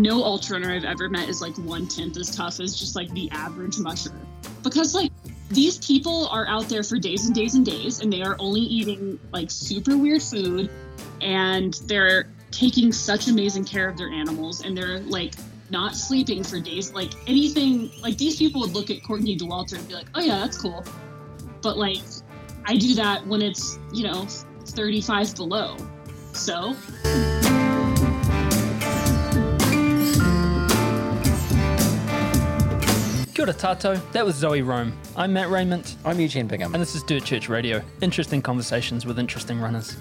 no ultra runner I've ever met is like 1/10 as tough as just like the average musher. Because like these people are out there for days and days and days, and they are only eating like super weird food, and they're taking such amazing care of their animals, and they're like not sleeping for days. Like anything, like these people would look at Courtney Dauwalter and be like, oh yeah, that's cool. But like I do that when it's, 35 below. So Kia ora tātou, that was Zoe Rome. I'm Matt Raymond. I'm Eugene Bingham. And this is Dirt Church Radio. Interesting conversations with interesting runners.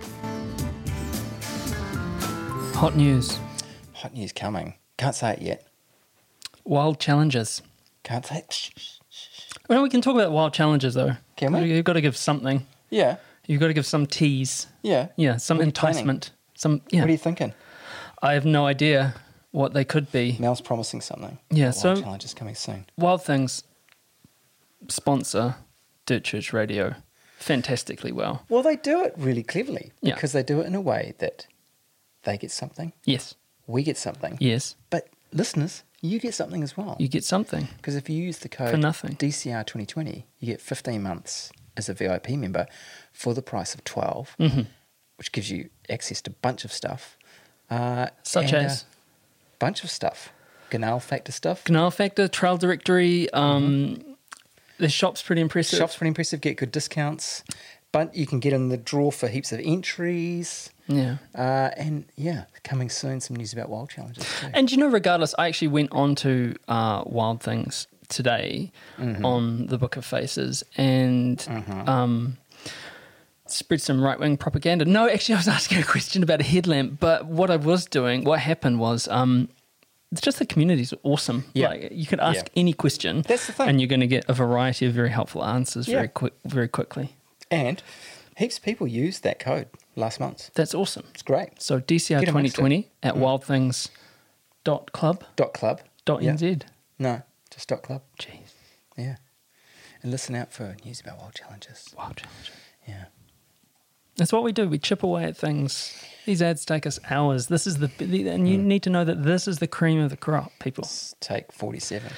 Hot news. Hot news coming. Can't say it yet. Wild challenges. Can't say it. Well, we can talk about wild challenges though. Can we? You've got to give something. Yeah. You've got to give some tease. Yeah. Yeah, some What are you enticement. What are you thinking? I have no idea what they could be. Mel's promising something. Yeah, Wild so challenge is coming soon. Wild Things sponsor Dirt Church Radio fantastically well. Well, they do it really cleverly Yeah. because they do it in a way that they get something, Yes. we get something, Yes. but listeners, you get something as well. You get something. Because if you use the code For nothing. DCR 2020, you get 15 months as a VIP member for the price of 12, which gives you access to a bunch of stuff. Such and as? a bunch of stuff. Ganal Factor stuff. Canal Factor, Trail Directory. The shop's pretty impressive. Shop's pretty impressive. Get good discounts. But you can get in the draw for heaps of entries. Yeah. And yeah, coming soon, some news about wild challenges too. And regardless, I actually went on to Wild Things today on the Book of Faces and spread some right-wing propaganda. No, actually, I was asking a question about a headlamp, but what happened was just the community's awesome. Yeah. Like, you can ask any question. That's the thing. And you're going to get a variety of very helpful answers very quickly. And heaps of people used that code last month. That's awesome. It's great. So DCR Get 2020 at wildthings.club.nz. .club. Yeah. No, just .club. Jeez. Yeah. And listen out for news about wild challenges. Wild challenges. Yeah. That's what we do. We chip away at things. These ads take us hours. This is and you need to know that this is the cream of the crop, people. Take 47.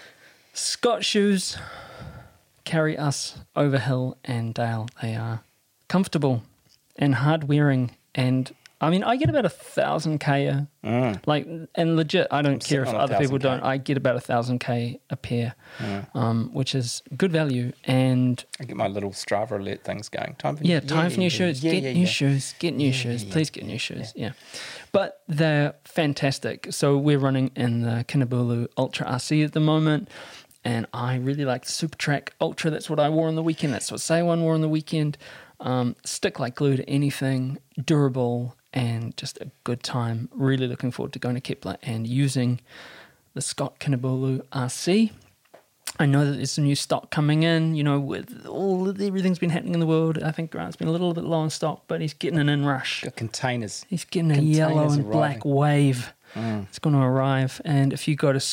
Scott shoes carry us over hill and dale. They are comfortable and hard wearing. And I mean, I get about 1,000K, and legit, I don't care if other people don't. I get about 1,000K a pair, which is good value. And I get my little Strava alert things going. Time for new shoes. Get new shoes. Get new shoes. Please get new shoes. Yeah. But they're fantastic. So we're running in the Kinabalu Ultra RC at the moment. And I really like the Supertrack Ultra. That's what I wore on the weekend. That's what Saywan wore on the weekend. Stick like glue to anything. Durable. And just a good time. Really looking forward to going to Kepler and using the Scott Kinabalu RC. I know that there's some new stock coming in, with everything's been happening in the world. I think Grant's been a little bit low on stock, but he's getting an inrush. Got containers. He's getting a yellow and arriving. black wave. It's going to arrive. And if you go to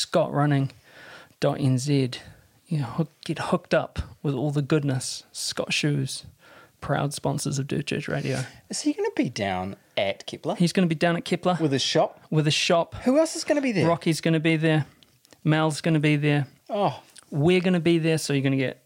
scottrunning.nz, get hooked up with all the goodness. Scott Shoes, proud sponsors of Dirt Church Radio. Is he going to be down at Kepler? He's going to be down at Kepler. With his shop? With a shop. Who else is going to be there? Rocky's going to be there. Mel's going to be there. Oh. We're going to be there, so you're going to get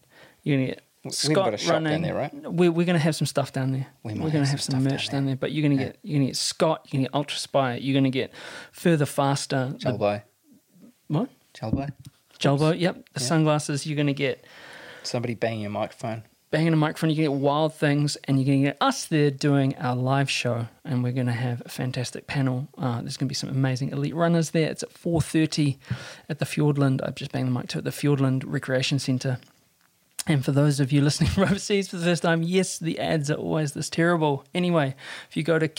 Scott got a shop running. down there, right? We're going to have some stuff down there. We're going to have some merch down there. But you're going to get Scott, you're going to get Ultra Spire, you're going to get Further Faster. Chalbai. What? Chalbai. Jalbo, yep. The sunglasses, you're going to get somebody banging a microphone. Banging a microphone, you can get Wild Things, and you're going to get us there doing our live show, and we're going to have a fantastic panel. There's going to be some amazing elite runners there. It's at 4:30 at the Fjordland. I've just banged the mic to it, the Fjordland Recreation Centre. And for those of you listening from overseas for the first time, yes, the ads are always this terrible. Anyway, if you go to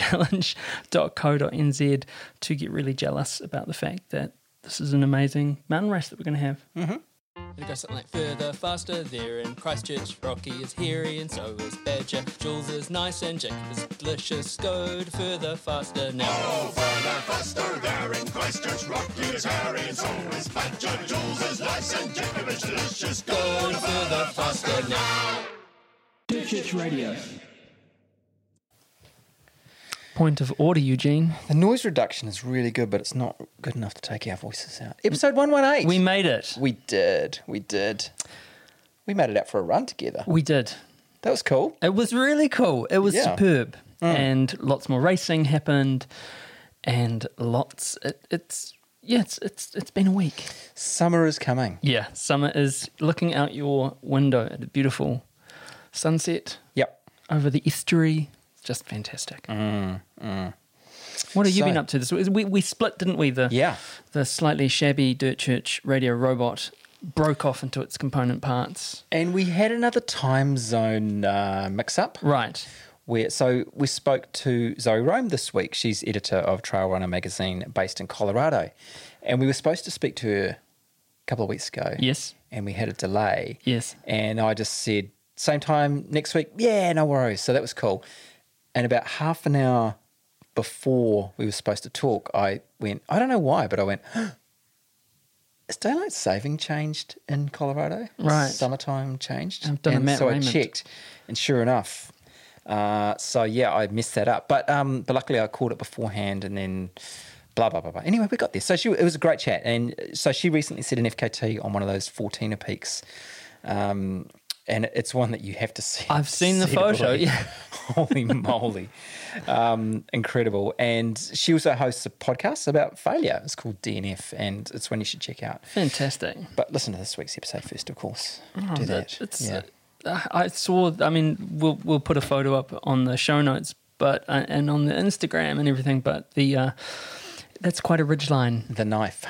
keplerchallenge.co.nz to get really jealous about the fact that this is an amazing mountain race that we're going to have. It goes something like further, faster, there in Christchurch. Rocky is hairy and so is Badger. Jules is nice and Jacob is delicious. Go to further, faster now. Oh, further, faster, there in Christchurch. Rocky is hairy and so is Badger. Jules is nice and Jacob is delicious. Go to further, faster now. Dirt Church Radio. Point of order, Eugene. The noise reduction is really good, but it's not good enough to take our voices out. Episode 118. We made it. We did. We made it out for a run together. We did. That was cool. It was really cool. It was superb. And lots more racing happened, and lots. It's been a week. Summer is coming. Yeah, summer is looking out your window at a beautiful sunset. Yep. Over the estuary. Just fantastic. What have you been up to this week? We split, didn't we? The slightly shabby Dirt Church radio robot broke off into its component parts. And we had another time zone mix-up. Right. So we spoke to Zoe Rome this week. She's editor of Trail Runner magazine based in Colorado. And we were supposed to speak to her a couple of weeks ago. Yes. And we had a delay. Yes. And I just said, same time next week? Yeah, no worries. So that was cool. And about half an hour before we were supposed to talk, I went, I don't know why, but I went, has daylight saving changed in Colorado? Right. Summertime changed? I've done a Matt Raymond. I checked, and sure enough, I messed that up. But luckily I called it beforehand, and then blah, blah, blah, blah. Anyway, we got this. So it was a great chat. And so she recently set an FKT on one of those 14er peaks. And it's one that you have to see. I've seen the photo, yeah. Holy moly. Incredible. And she also hosts a podcast about failure. It's called DNF, and it's one you should check out. Fantastic. But listen to this week's episode first, of course. Do that. I saw, we'll put a photo up on the show notes and on the Instagram and everything, but that's quite a ridgeline. The knife.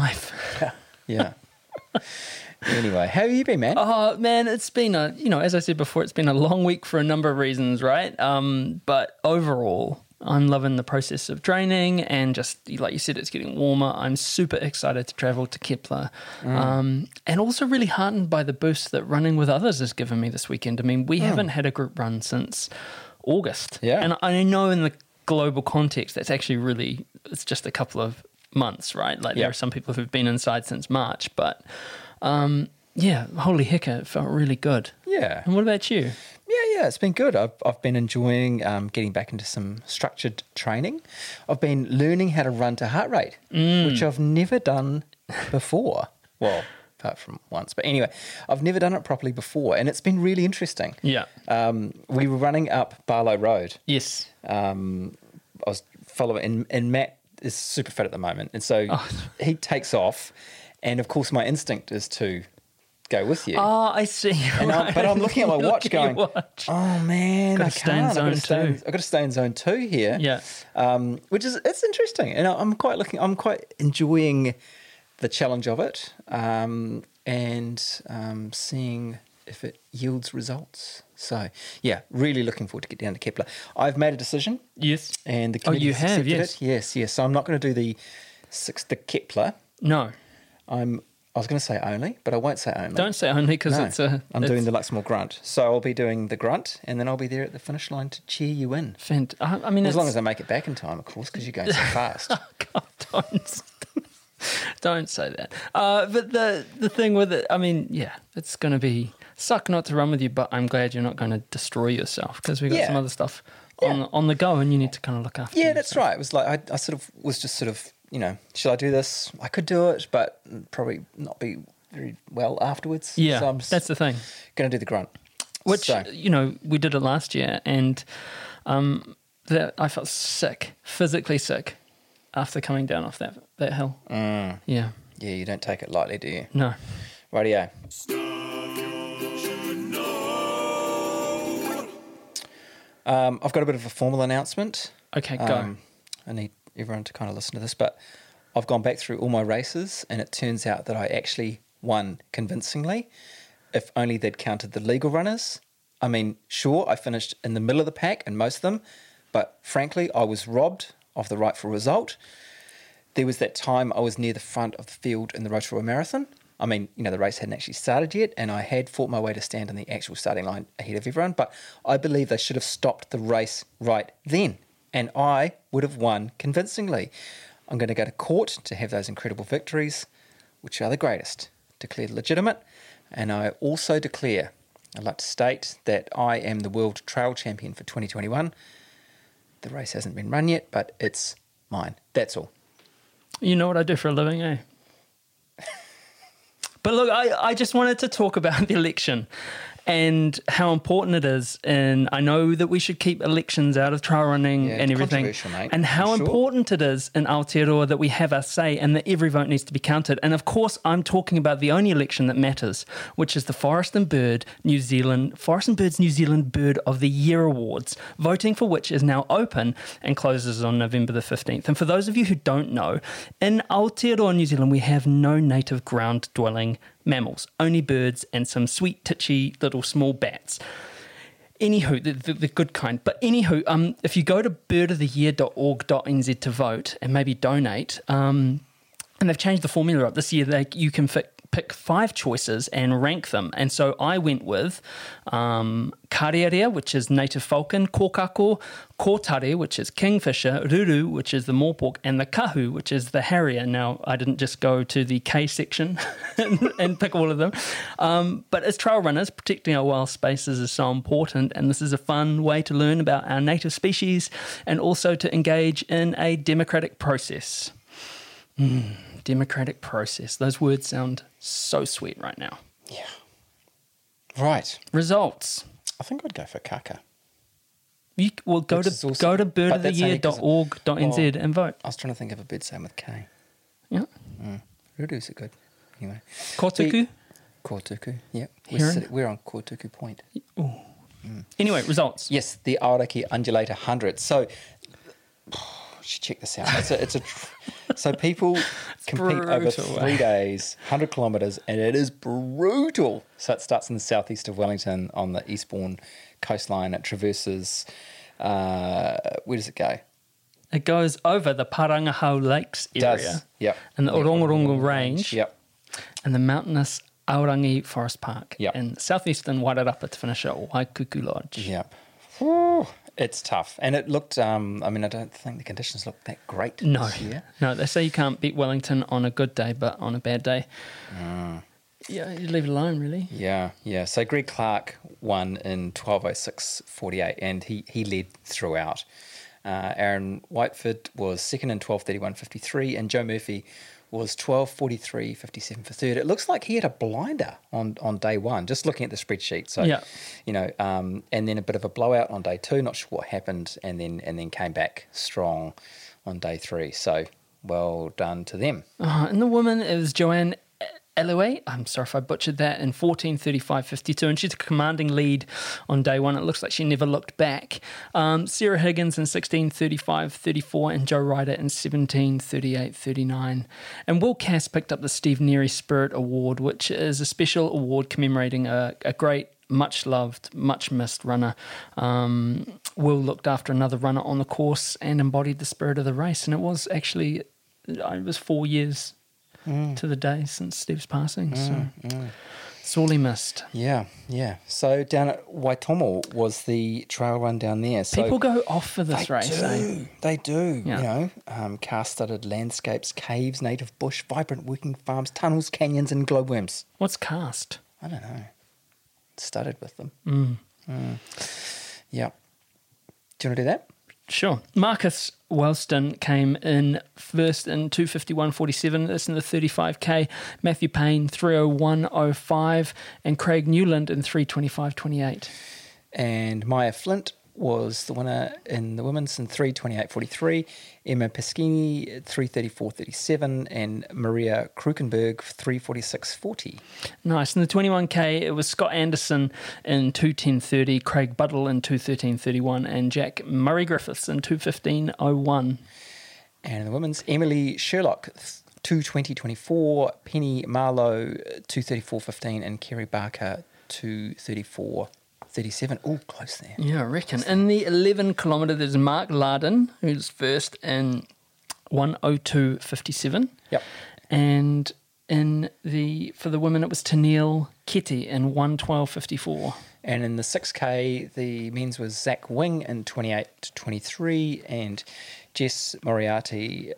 Yeah. Anyway, how have you been, man? Oh, man, it's been as I said before, it's been a long week for a number of reasons, right? But overall, I'm loving the process of training, and just like you said, it's getting warmer. I'm super excited to travel to Kepler, and also really heartened by the boost that running with others has given me this weekend. I mean, we haven't had a group run since August. Yeah. And I know in the global context, that's actually it's just a couple of months, right? Like there are some people who've been inside since March, but holy heck, it felt really good. Yeah. And what about you? Yeah, it's been good. I've been enjoying getting back into some structured training. I've been learning how to run to heart rate, which I've never done before. Well, apart from once. But anyway, I've never done it properly before, and it's been really interesting. Yeah. We were running up Barlow Road. Yes. I was following, and Matt is super fit at the moment, and so he takes off, and of course my instinct is to go with you. Oh, I see. And but I'm looking at my watch going, oh man, I can't. I've got to stay in zone 2 here. Yeah. Which is, it's interesting. And I'm quite enjoying the challenge of it, and seeing if it yields results. So, yeah, really looking forward to get down to Kepler. I've made a decision. Yes. And the committee you have, yes. It. Yes. So I'm not going to do the Kepler. No. I was going to say only, but I won't say only. Don't say only because I'm doing the Luxmore Grunt. So I'll be doing the Grunt, and then I'll be there at the finish line to cheer you in. I mean, as long as I make it back in time, of course, because you're going so fast. Oh, God, don't say that. But the thing with it, I mean, it's going to be suck not to run with you, but I'm glad you're not going to destroy yourself, because we've got some other stuff on the go, and you need to kind of look after yourself. That's right. It was like I was just should I do this? I could do it, but probably not be very well afterwards. Yeah, so that's the thing. Going to do the Grunt. Which, we did it last year, and I felt sick, physically sick, after coming down off that hill. Yeah. Yeah, you don't take it lightly, do you? No. Rightio. I've got a bit of a formal announcement. Okay, go. I need everyone to kind of listen to this, but I've gone back through all my races, and it turns out that I actually won convincingly, if only they'd counted the legal runners. I mean, sure, I finished in the middle of the pack in most of them, but frankly, I was robbed of the rightful result. There was that time I was near the front of the field in the Rotorua Marathon. I mean, the race hadn't actually started yet, and I had fought my way to stand in the actual starting line ahead of everyone, but I believe they should have stopped the race right then, and I would have won convincingly. I'm going to go to court to have those incredible victories, which are the greatest, declared legitimate, and I also declare, I'd like to state that I am the World Trail Champion for 2021. The race hasn't been run yet, but it's mine. That's all. You know what I do for a living, eh? But look, I just wanted to talk about the election and how important it is. And I know that we should keep elections out of trail running and everything. Controversial, mate. And how For sure. important it is in Aotearoa that we have our say and that every vote needs to be counted. And of course, I'm talking about the only election that matters, which is the Forest and Birds New Zealand Bird of the Year Awards, voting for which is now open and closes on November the 15th. And for those of you who don't know, in Aotearoa, New Zealand, we have no native ground-dwelling mammals, only birds and some sweet, titchy, little small bats. Anywho, the good kind. But anywho, if you go to birdoftheyear.org.nz to vote and maybe donate, and they've changed the formula up this year, you can pick 5 choices and rank them. And so I went with Kariarea, which is native falcon, Kokako, Kotare, which is kingfisher, Ruru, which is the morepork, and the Kahu, which is the harrier. Now, I didn't just go to the K section and pick all of them. But as trail runners, protecting our wild spaces is so important, and this is a fun way to learn about our native species and also to engage in a democratic process. Democratic process. Those words sound so sweet right now. Yeah. Right. Results. I think I'd go for kaka. You will go Which is to awesome. birdoftheyear.org.nz and vote. I was trying to think of a bird saying with K. Yeah. Ruru's a good. Anyway. Kotuku. Kotuku, yep. Heron? We're on Kotuku Point. Anyway, results. Yes, the Aoraki Undulator 100. So, check this out. So people compete over brutal, 3 days, 100 kilometres, and it is brutal. So it starts in the southeast of Wellington on the Eastbourne coastline. It traverses, where does it go? It goes over the Parangahau Lakes area. Yep. And the Orongorongo Range. Yep. And the mountainous Aorangi Forest Park. Yep. And southeastern Wairarapa to finish at Waikuku Lodge. Yep. Whew, it's tough. And it looked, I don't think the conditions looked that great this year. No, they say you can't beat Wellington on a good day, but on a bad day, yeah, you leave it alone, really. Yeah. So Greg Clark won in 12:06.48, and he led throughout. Aaron Whiteford was second in 12:31.53, and Joe Murphy was 12:43.57 for third. It looks like he had a blinder on day one, just looking at the spreadsheet. So, and then a bit of a blowout on day 2. Not sure what happened, and then came back strong on day 3. So, well done to them. And the woman is Joanne Eloué. I'm sorry if I butchered that, in 14:35.52, and she's a commanding lead on day 1. It looks like she never looked back. Sarah Higgins in 16:35.34 and Joe Ryder in 17:38.39. And Will Cass picked up the Steve Neary Spirit Award, which is a special award commemorating a great, much-loved, much-missed runner. Will looked after another runner on the course and embodied the spirit of the race, and it was 4 years to the day since Steve's passing. So sorely missed. Yeah. So down at Waitomo was the trail run down there. So people go off for this race. They do. Yeah. Car-studded landscapes, caves, native bush, vibrant working farms, tunnels, canyons, and glowworms. What's cast? I don't know. Studded with them. Yeah. Do you want to do that? Sure. Marcus Wellston came in first in 2:51.47. That's in the 35K. Matthew Payne 3:01.05 and Craig Newland in 3:25.28. And Maya Flint was the winner in the women's in 3:28.43. Emma Peschini 3:34.37 and Maria Krukenberg 3:46.40. Nice. In the 21K, it was Scott Anderson in 2:10.30, Craig Buddle in 2:13.31 and Jack Murray Griffiths in 2:15.01. And in the women's, Emily Sherlock 2:20.24, Penny Marlowe 2:34.15 and Kerry Barker 2:34.37. Oh, close there. Yeah, I reckon. In the 11 kilometre, there's Mark Larden, who's first in 1:02.57. Yep. And for the women, it was Tennille Ketty in 1:12.54. And in the 6K, the men's was Zach Wing in 28:23 and Jess Moriarty,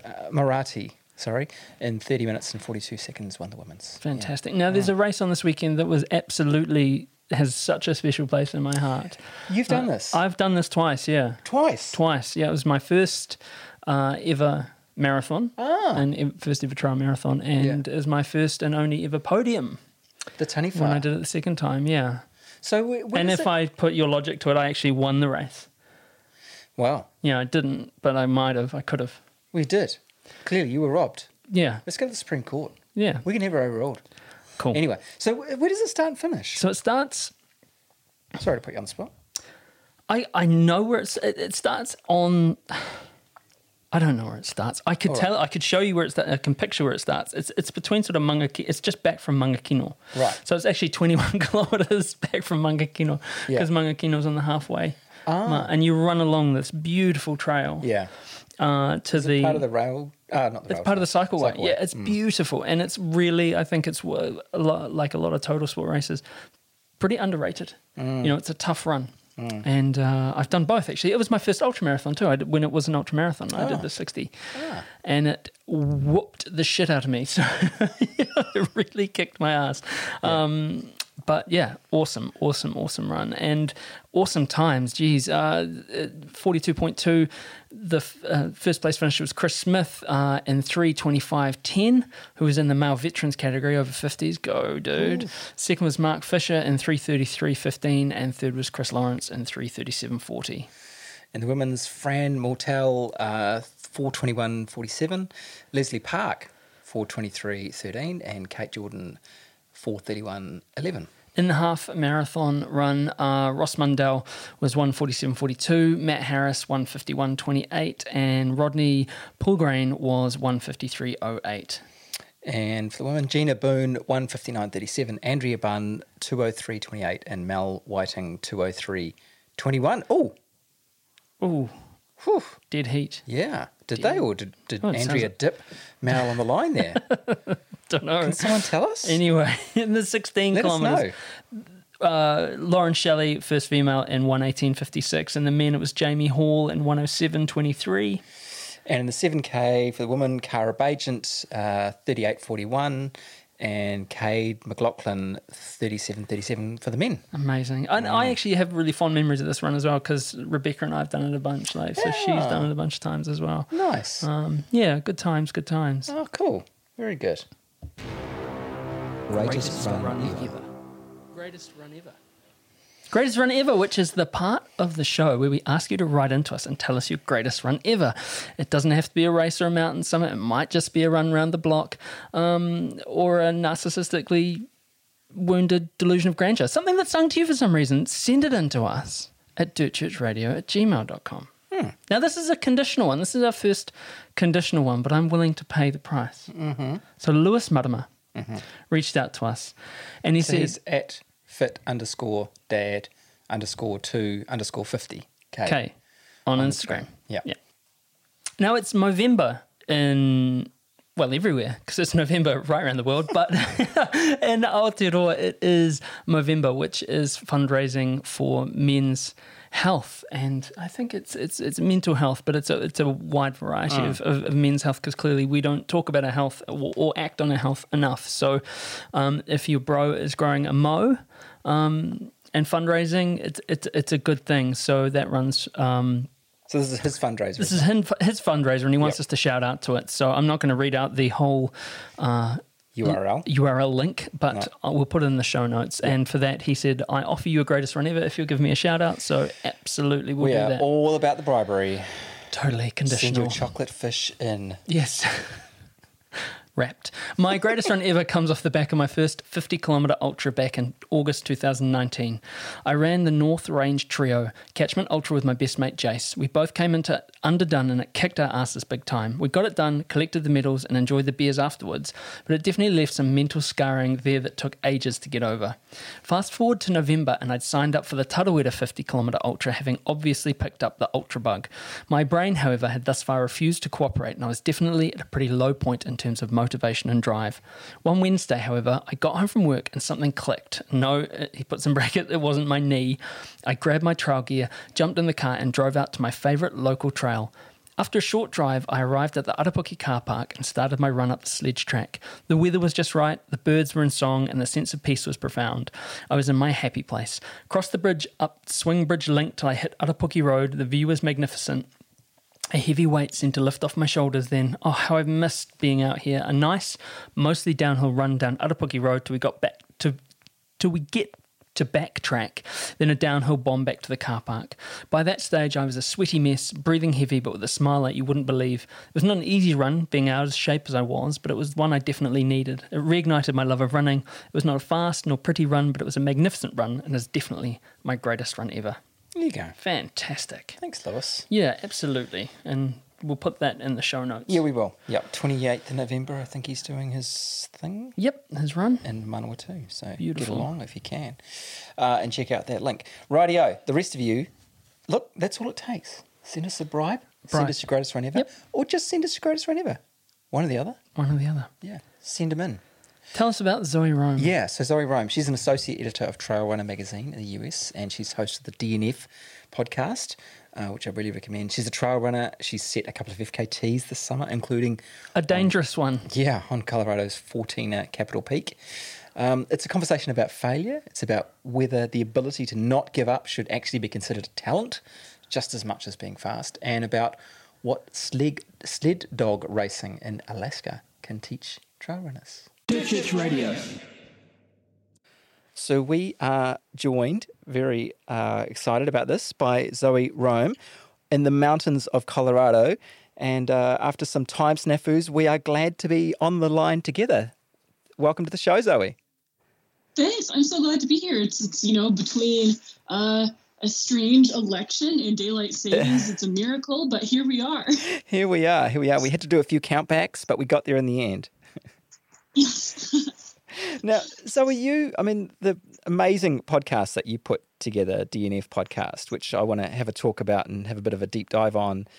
in 30 minutes and 42 seconds won the women's. Fantastic. Now, there's a race on this weekend that was absolutely has such a special place in my heart. You've done this? I've done this twice, yeah. Twice? Yeah, it was my first ever marathon, and first ever trail marathon, and it was my first and only ever podium. The Taniwha. When I did it the second time, yeah. So and if I put your logic to it, I actually won the race. Wow. Yeah, I didn't, but I might have. I could have. We did. Clearly, you were robbed. Yeah. Let's go to the Supreme Court. Yeah. We can have her overruled. Cool. Anyway, so where does it start and finish? So it starts... Sorry to put you on the spot. I know where it starts on... I don't know where it starts. I could tell. I could show you where it starts. I can picture where it starts. It's between sort of Mangakino. It's just back from Mangakino. Right. So it's actually 21 kilometres back from Mangakino because Mangakino's on the halfway. And you run along this beautiful trail. Yeah. To the part of the rail. Not the rail. It's part of the cycleway. Cycleway. Yeah, it's beautiful, and it's really. I think it's a lot, like a lot of total sport races, pretty underrated. You know, it's a tough run. And I've done both, actually. It was my first ultramarathon, too. When it was an ultramarathon, I did the 60. And it whooped the shit out of me. So it really kicked my ass. But yeah, awesome run. And awesome times. Geez, 42.2. The first place finisher was Chris Smith in 3:25.10, who was in the male veterans category over 50s. Go, dude. Ooh. Second was Mark Fisher in 3:33.15, and third was Chris Lawrence in 3:37.40. And the women's, Fran Mortel, 4:21.47. Leslie Park, 4:23.13, and Kate Jordan, 4:31.11. In the half marathon run, Ross Mundell was 1:47.42, Matt Harris 1:51.28, and Rodney Poulgrain was 1:53.08. And for the women, Gina Boone 1:59.37, Andrea Bunn 2:03.28, and Mel Whiting 2:03.21. Oh, whew. Dead heat. Yeah. Did they, or did Andrea dip Mel on the line there? Don't know. Can someone tell us? Anyway, in the 16 Let kilometres, us know. Lauren Shelley, first female, in 1:18.56. And the men, it was Jamie Hall in 1:07.23. And in the 7K for the women, Cara Bagent, 38.41. And Cade McLaughlin, 37.37 for the men. Amazing. And I actually have really fond memories of this run as well, because Rebecca and I have done it a bunch. So she's done it a bunch of times as well. Nice. Yeah, good times. Oh, cool. Very good. Greatest run ever. Greatest run ever. Greatest run ever, which is the part of the show where we ask you to write into us and tell us your greatest run ever. It doesn't have to be a race or a mountain summit. It might just be a run around the block, or a narcissistically wounded delusion of grandeur. Something that sung to you for some reason. Send it in to us at dirtchurchradio@gmail.com. Now, this is a conditional one. This is our first conditional one, but I'm willing to pay the price. So Lewis Muddimer reached out to us, and he says... He's at fit_dad_2_50K. K on Instagram. Yeah. Now, it's Movember in... well, everywhere, because it's November right around the world, but in Aotearoa it is Movember, which is fundraising for men's health, and I think it's mental health, but it's a wide variety of men's health, because clearly we don't talk about our health or act on our health enough. So if your bro is growing a mo and fundraising, it's a good thing. So that runs... So this is his fundraiser. This is his fundraiser, and he wants us to shout out to it. So I'm not going to read out the whole URL link, but we'll put it in the show notes. Yep. And for that, he said, I offer you a greatest run ever if you'll give me a shout out. So absolutely, we'll do that. We are all about the bribery. Totally conditional. Send your chocolate fish in. Yes. Wrapped. My greatest run ever comes off the back of my first 50-kilometre ultra back in August 2019. I ran the North Range Trio Catchment Ultra with my best mate Jace. We both came into underdone, and it kicked our asses big time. We got it done, collected the medals, and enjoyed the beers afterwards, but it definitely left some mental scarring there that took ages to get over. Fast forward to November, and I'd signed up for the Tarawera 50-kilometre ultra, having obviously picked up the ultra bug. My brain, however, had thus far refused to cooperate, and I was definitely at a pretty low point in terms of motivation and drive. One Wednesday, however, I got home from work and something clicked. No, he puts in brackets, it wasn't my knee. I grabbed my trail gear, jumped in the car, and drove out to my favourite local trail, After a short drive, I arrived at the Arapuki car park and started my run up the sledge track. The weather was just right, the birds were in song, and the sense of peace was profound. I was in my happy place. Crossed the bridge up Swing Bridge Link till I hit Arapuki Road. The view was magnificent. A heavy weight seemed to lift off my shoulders then. Oh, how I've missed being out here. A nice, mostly downhill run down Arapuki Road till we get to backtrack, then a downhill bomb back to the car park. By that stage, I was a sweaty mess, breathing heavy, but with a smile like you wouldn't believe. It was not an easy run, being out of shape as I was, but it was one I definitely needed. It reignited my love of running. It was not a fast nor pretty run, but it was a magnificent run, and is definitely my greatest run ever. There you go. Fantastic. Thanks, Lewis. Yeah, absolutely. And we'll put that in the show notes. Yeah, we will. Yep, 28th of November, I think he's doing his thing. Yep, his run. In Manawatu, so Beautiful. get along if you can. And check out that link. Rightio, the rest of you, look, that's all it takes. Send us a bribe. Send us your greatest run ever. Yep. Or just send us your greatest run ever. One or the other. One or the other. Yeah, send them in. Tell us about Zoe Rome. Yeah, so Zoe Rome, she's an associate editor of Trail Runner magazine in the US, and she's host of the DNF podcast, which I really recommend. She's a trail runner. She's set a couple of FKTs this summer, including A dangerous one. Yeah, on Colorado's 14 Capitol Peak. It's a conversation about failure. It's about whether the ability to not give up should actually be considered a talent, just as much as being fast, and about what sled dog racing in Alaska can teach trail runners. Ditch Radio. So we are joined, very excited about this, by Zoe Rome in the mountains of Colorado. And after some time snafus, we are glad to be on the line together. Welcome to the show, Zoe. Thanks. I'm so glad to be here. It's between a strange election and daylight savings. It's a miracle, but here we are. Here we are. We had to do a few countbacks, but we got there in the end. Yes. Now, Zoe, the amazing podcast that you put together, DNF podcast, which I want to have a talk about and have a bit of a deep dive on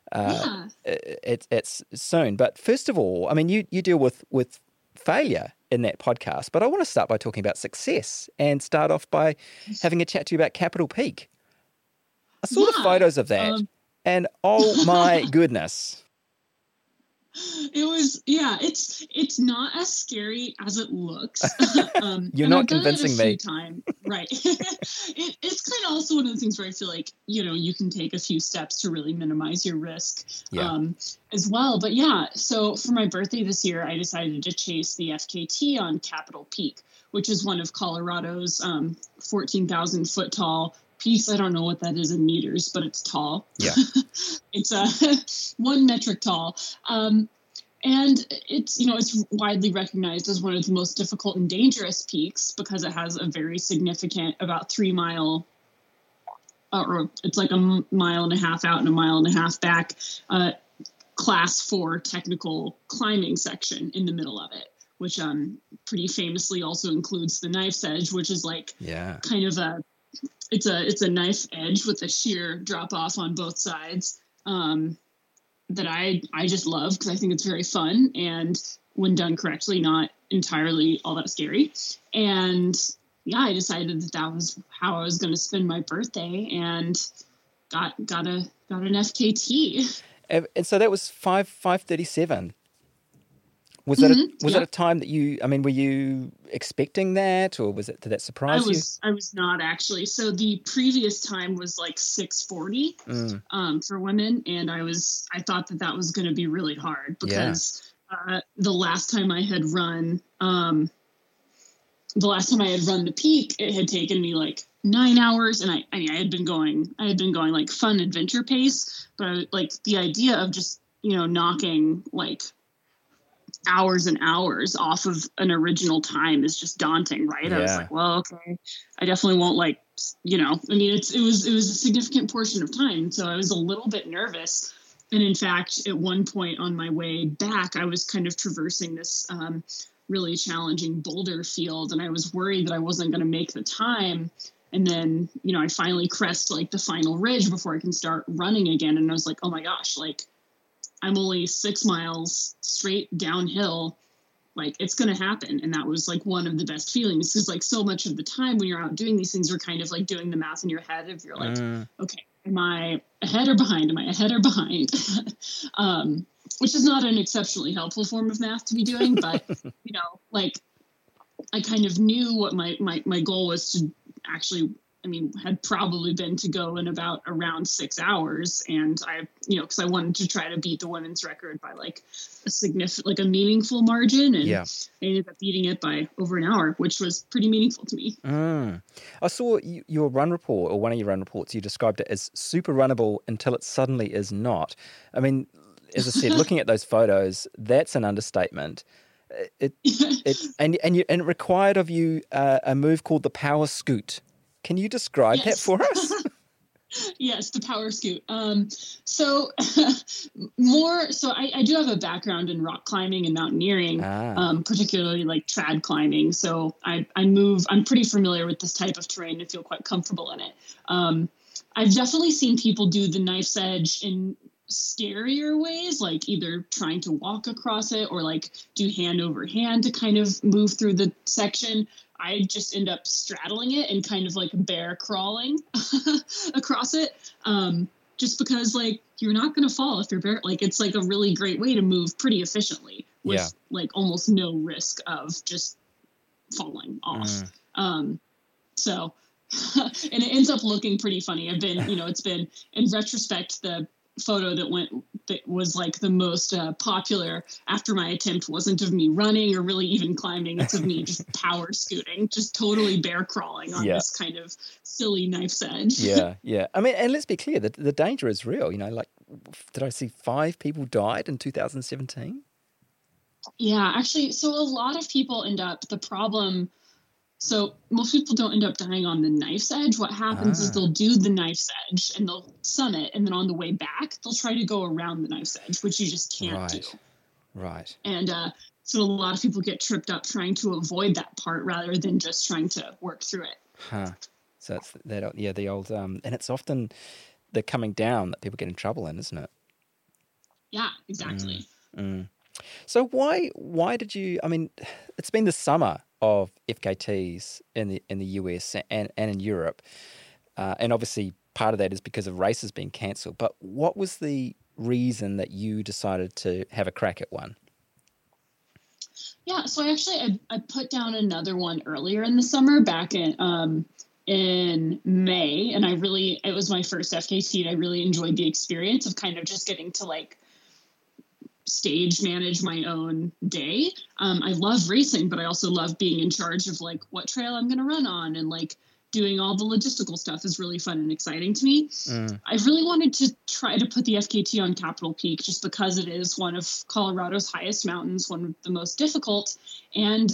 it's soon. But first of all, you deal with failure in that podcast, but I want to start by talking about success and start off by having a chat to you about Capitol Peak. I saw the photos of that, and oh my goodness. It was, it's not as scary as it looks. You're not convincing me. Right. It's kind of also one of the things where I feel like, you can take a few steps to really minimize your risk as well. But so for my birthday this year, I decided to chase the FKT on Capitol Peak, which is one of Colorado's 14,000 foot tall peaks. I don't know what that is in meters, but it's tall. Yeah. It's 1 metric tall. And it's, it's widely recognized as one of the most difficult and dangerous peaks because it has a very significant, about 3 mile, or it's like a mile and a half out and a mile and a half back, class 4 technical climbing section in the middle of it, which pretty famously also includes the knife's edge, which is like kind of it's a knife edge with a sheer drop off on both sides that I just love because I think it's very fun and when done correctly, not entirely all that scary. And I decided that was how I was going to spend my birthday and got an FKT. And so that was 5:37. Was that a time that you? Were you expecting that, or did that surprise you? I was not actually. So the previous time was like 6:40 for women, and I thought that was going to be really hard because the last time I had run the peak, it had taken me like 9 hours, and I had been going like fun adventure pace, but like the idea of just knocking like hours and hours off of an original time is just daunting, right? I was like, well, okay, I definitely won't it was a significant portion of time. So I was a little bit nervous. And in fact, at one point on my way back, I was kind of traversing this really challenging boulder field. And I was worried that I wasn't going to make the time. And then, I finally crest like the final ridge before I can start running again. And I was like, oh my gosh, like, I'm only 6 miles straight downhill. Like, it's going to happen. And that was like one of the best feelings because like so much of the time when you're out doing these things, you're kind of like doing the math in your head if you're like, okay, am I ahead or behind? Am I ahead or behind? Which is not an exceptionally helpful form of math to be doing, but like I kind of knew what my goal was to actually, had probably been to go in about around 6 hours. And I, because I wanted to try to beat the women's record by like a significant, like a meaningful margin. And I ended up beating it by over an hour, which was pretty meaningful to me. I saw your run report, or one of your run reports, you described it as super runnable until it suddenly is not. I mean, as I said, looking at those photos, that's an understatement. And it required of you a move called the power scoot. Can you describe that for us? Yes, the power scoot. So I do have a background in rock climbing and mountaineering, particularly like trad climbing. So I'm pretty familiar with this type of terrain and feel quite comfortable in it. I've definitely seen people do the knife's edge in scarier ways, like either trying to walk across it or like do hand over hand to kind of move through the section. I just end up straddling it and kind of like bear crawling across it. Just because like you're not going to fall if you're bare. Like it's like a really great way to move pretty efficiently with like almost no risk of just falling off. So, and it ends up looking pretty funny. I've been, it's been in retrospect, the photo that was like the most popular after my attempt wasn't of me running or really even climbing. It's of me just power scooting, just totally bear crawling on this kind of silly knife's edge. Yeah. I mean, and let's be clear, the danger is real. Like, did I see 5 people died in 2017? Yeah, actually, so a lot of people end up, so most people don't end up dying on the knife's edge. What happens is they'll do the knife's edge and they'll summit, and then on the way back, they'll try to go around the knife's edge, which you just can't do. Right. And so a lot of people get tripped up trying to avoid that part rather than just trying to work through it. So it's that, the old, and it's often the coming down that people get in trouble in, isn't it? Yeah, exactly. So why did you? I mean, it's been the summer of FKTs in the US and in Europe, and obviously part of that is because of races being cancelled. But what was the reason that you decided to have a crack at one? Yeah, so I put down another one earlier in the summer, back in May, and it was my first FKT, and I really enjoyed the experience of kind of just getting to like stage manage my own day. I love racing, but I also love being in charge of like what trail I'm going to run on, and like doing all the logistical stuff is really fun and exciting to me. I really wanted to try to put the FKT on Capitol Peak just because it is one of Colorado's highest mountains, one of the most difficult. And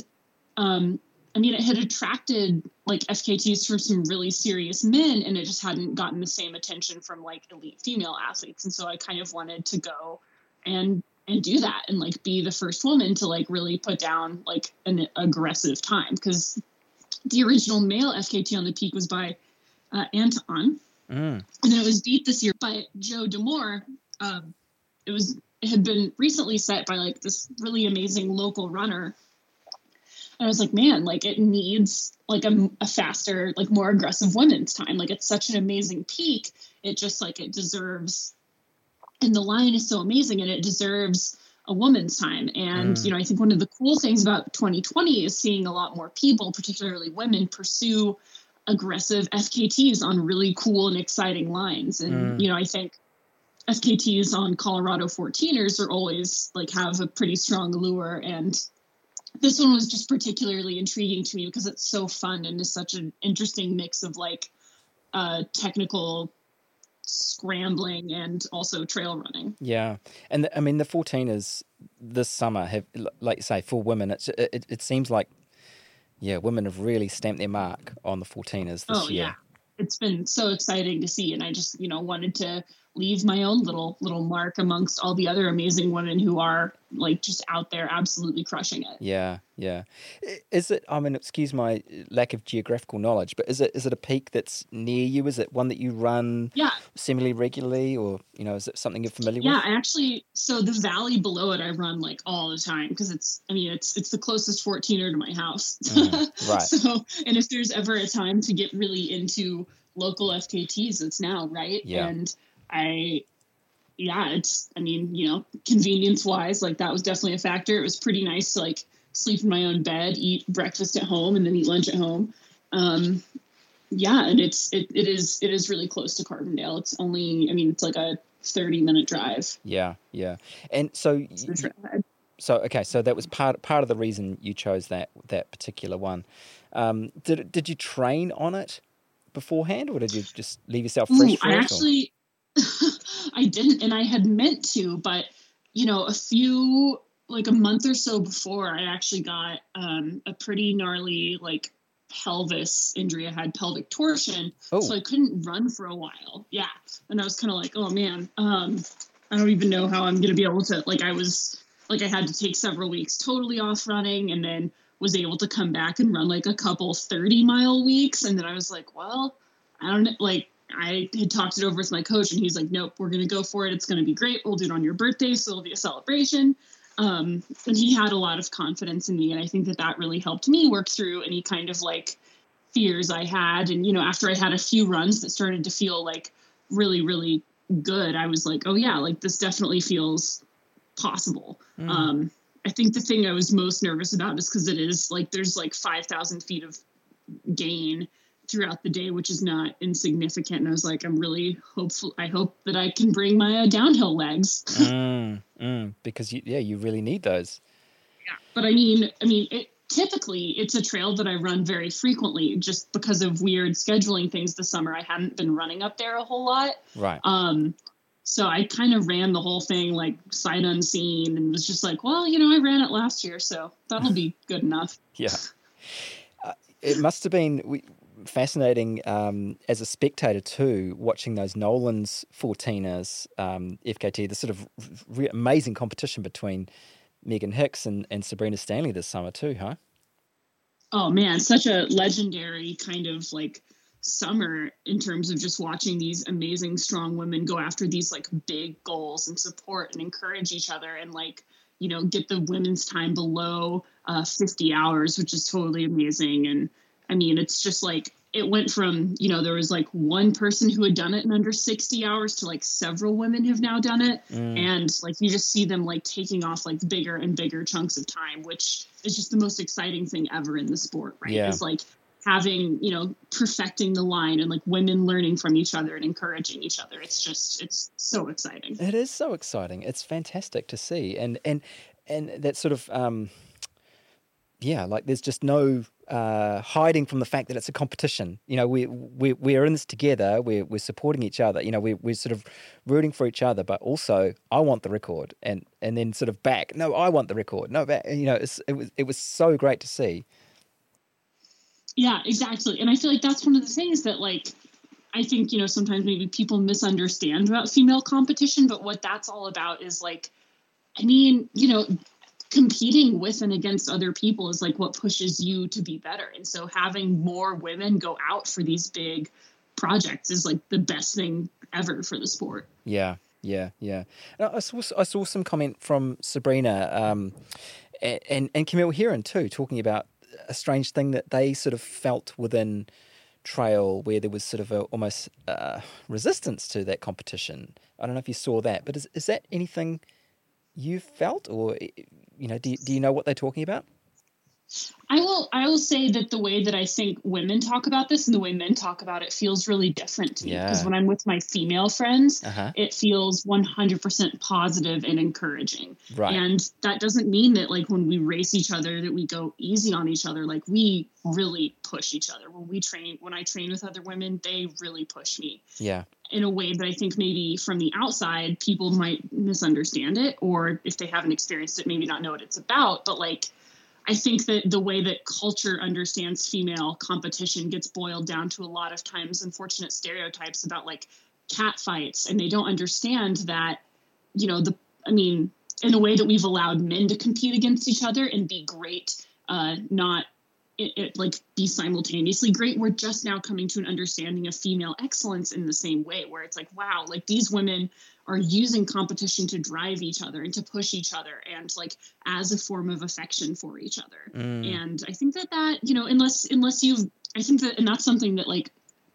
it had attracted like FKTs from some really serious men, and it just hadn't gotten the same attention from like elite female athletes. And so I kind of wanted to go and do that and like be the first woman to like really put down like an aggressive time, because the original male FKT on the peak was by Anton, and then it was beat this year by Joe D'Amore. It had been recently set by like this really amazing local runner, and I was like, man, like it needs like a faster, like more aggressive women's time. Like it's such an amazing peak. It just like it deserves. And the line is so amazing, and it deserves a woman's time. And, I think one of the cool things about 2020 is seeing a lot more people, particularly women, pursue aggressive FKTs on really cool and exciting lines. And, I think FKTs on Colorado 14ers are always like have a pretty strong allure. And this one was just particularly intriguing to me because it's so fun and is such an interesting mix of like technical scrambling and also trail running. Yeah. And the 14ers this summer have, like you say, for women, it seems like, women have really stamped their mark on the 14ers this year. Yeah. It's been so exciting to see. And I just, wanted to leave my own little mark amongst all the other amazing women who are like just out there absolutely crushing it. Yeah. Is it, excuse my lack of geographical knowledge, but is it a peak that's near you? Is it one that you run similarly regularly, or, is it something you're familiar with? Yeah, so the valley below it, I run like all the time because it's the closest 14er to my house. Right. So, and if there's ever a time to get really into local FKTs, it's now, right? Yeah. And Convenience wise, like that was definitely a factor. It was pretty nice to like sleep in my own bed, eat breakfast at home, and then eat lunch at home. And it is really close to Carbondale. It's only, it's like a 30-minute drive. Yeah. And so so that was part of the reason you chose that particular one. Did you train on it beforehand, or did you just leave yourself fresh? I actually I didn't, and I had meant to, but a month or so before, I actually got a pretty gnarly like pelvis injury. I had pelvic torsion, so I couldn't run for a while. Yeah, and I was kind of like, oh man, I don't even know how I'm going to be able to. I had to take several weeks totally off running, and then was able to come back and run like a couple 30-mile weeks, and then I was like, well, I don't know, like. I had talked it over with my coach, and he's like, nope, we're going to go for it. It's going to be great. We'll do it on your birthday, so it'll be a celebration. And he had a lot of confidence in me, and I think that really helped me work through any kind of like fears I had. And, after I had a few runs that started to feel like really, really good, I was like, oh yeah, like this definitely feels possible. I think the thing I was most nervous about is because it is like, there's like 5,000 feet of gain throughout the day, which is not insignificant. And I was like, I'm really hopeful. I hope that I can bring my downhill legs. Because you really need those. Yeah. But typically it's a trail that I run very frequently just because of weird scheduling things this summer. I hadn't been running up there a whole lot. Right. So I kind of ran the whole thing like sight unseen and was just like, well, I ran it last year, so that'll be good enough. Yeah. It must have been fascinating as a spectator too, watching those Nolan's 14ers, FKT, the sort of amazing competition between Megan Hicks and Sabrina Stanley this summer too, huh? Oh man, such a legendary kind of like summer in terms of just watching these amazing strong women go after these like big goals and support and encourage each other and like, get the women's time below 50 hours, which is totally amazing. And it's just like, it went from, there was like one person who had done it in under 60 hours to like several women who've now done it. And like, you just see them like taking off like bigger and bigger chunks of time, which is just the most exciting thing ever in the sport, right? Yeah. It's like having, perfecting the line and like women learning from each other and encouraging each other. It's so exciting. It is so exciting. It's fantastic to see. And that sort of, like there's just no hiding from the fact that it's a competition. We're in this together. We're supporting each other. We're sort of rooting for each other, but also I want the record, and then sort of back. No, I want the record. No, back. It was so great to see. Yeah, exactly. And I feel like that's one of the things that like I think sometimes maybe people misunderstand about female competition, but what that's all about is like, competing with and against other people is like what pushes you to be better. And so having more women go out for these big projects is like the best thing ever for the sport. Yeah. And I saw some comment from Sabrina and Camille Heron too, talking about a strange thing that they sort of felt within trail where there was sort of almost resistance to that competition. I don't know if you saw that, but is that anything you felt, or do you know what they're talking about? I will say that the way that I think women talk about this and the way men talk about it feels really different to me. Because when I'm with my female friends, it feels 100% positive and encouraging. Right. And that doesn't mean that like when we race each other that we go easy on each other. Like we really push each other. When I train with other women, they really push me. Yeah. In a way that I think maybe from the outside people might misunderstand it, or if they haven't experienced it, maybe not know what it's about. But like, I think that the way that culture understands female competition gets boiled down to a lot of times unfortunate stereotypes about like cat fights. And they don't understand that, in a way that we've allowed men to compete against each other and be great, not be simultaneously great. We're just now coming to an understanding of female excellence in the same way, where it's like, wow, like these women are using competition to drive each other and to push each other and like as a form of affection for each other. And I think that unless you've, I think that, and that's something that like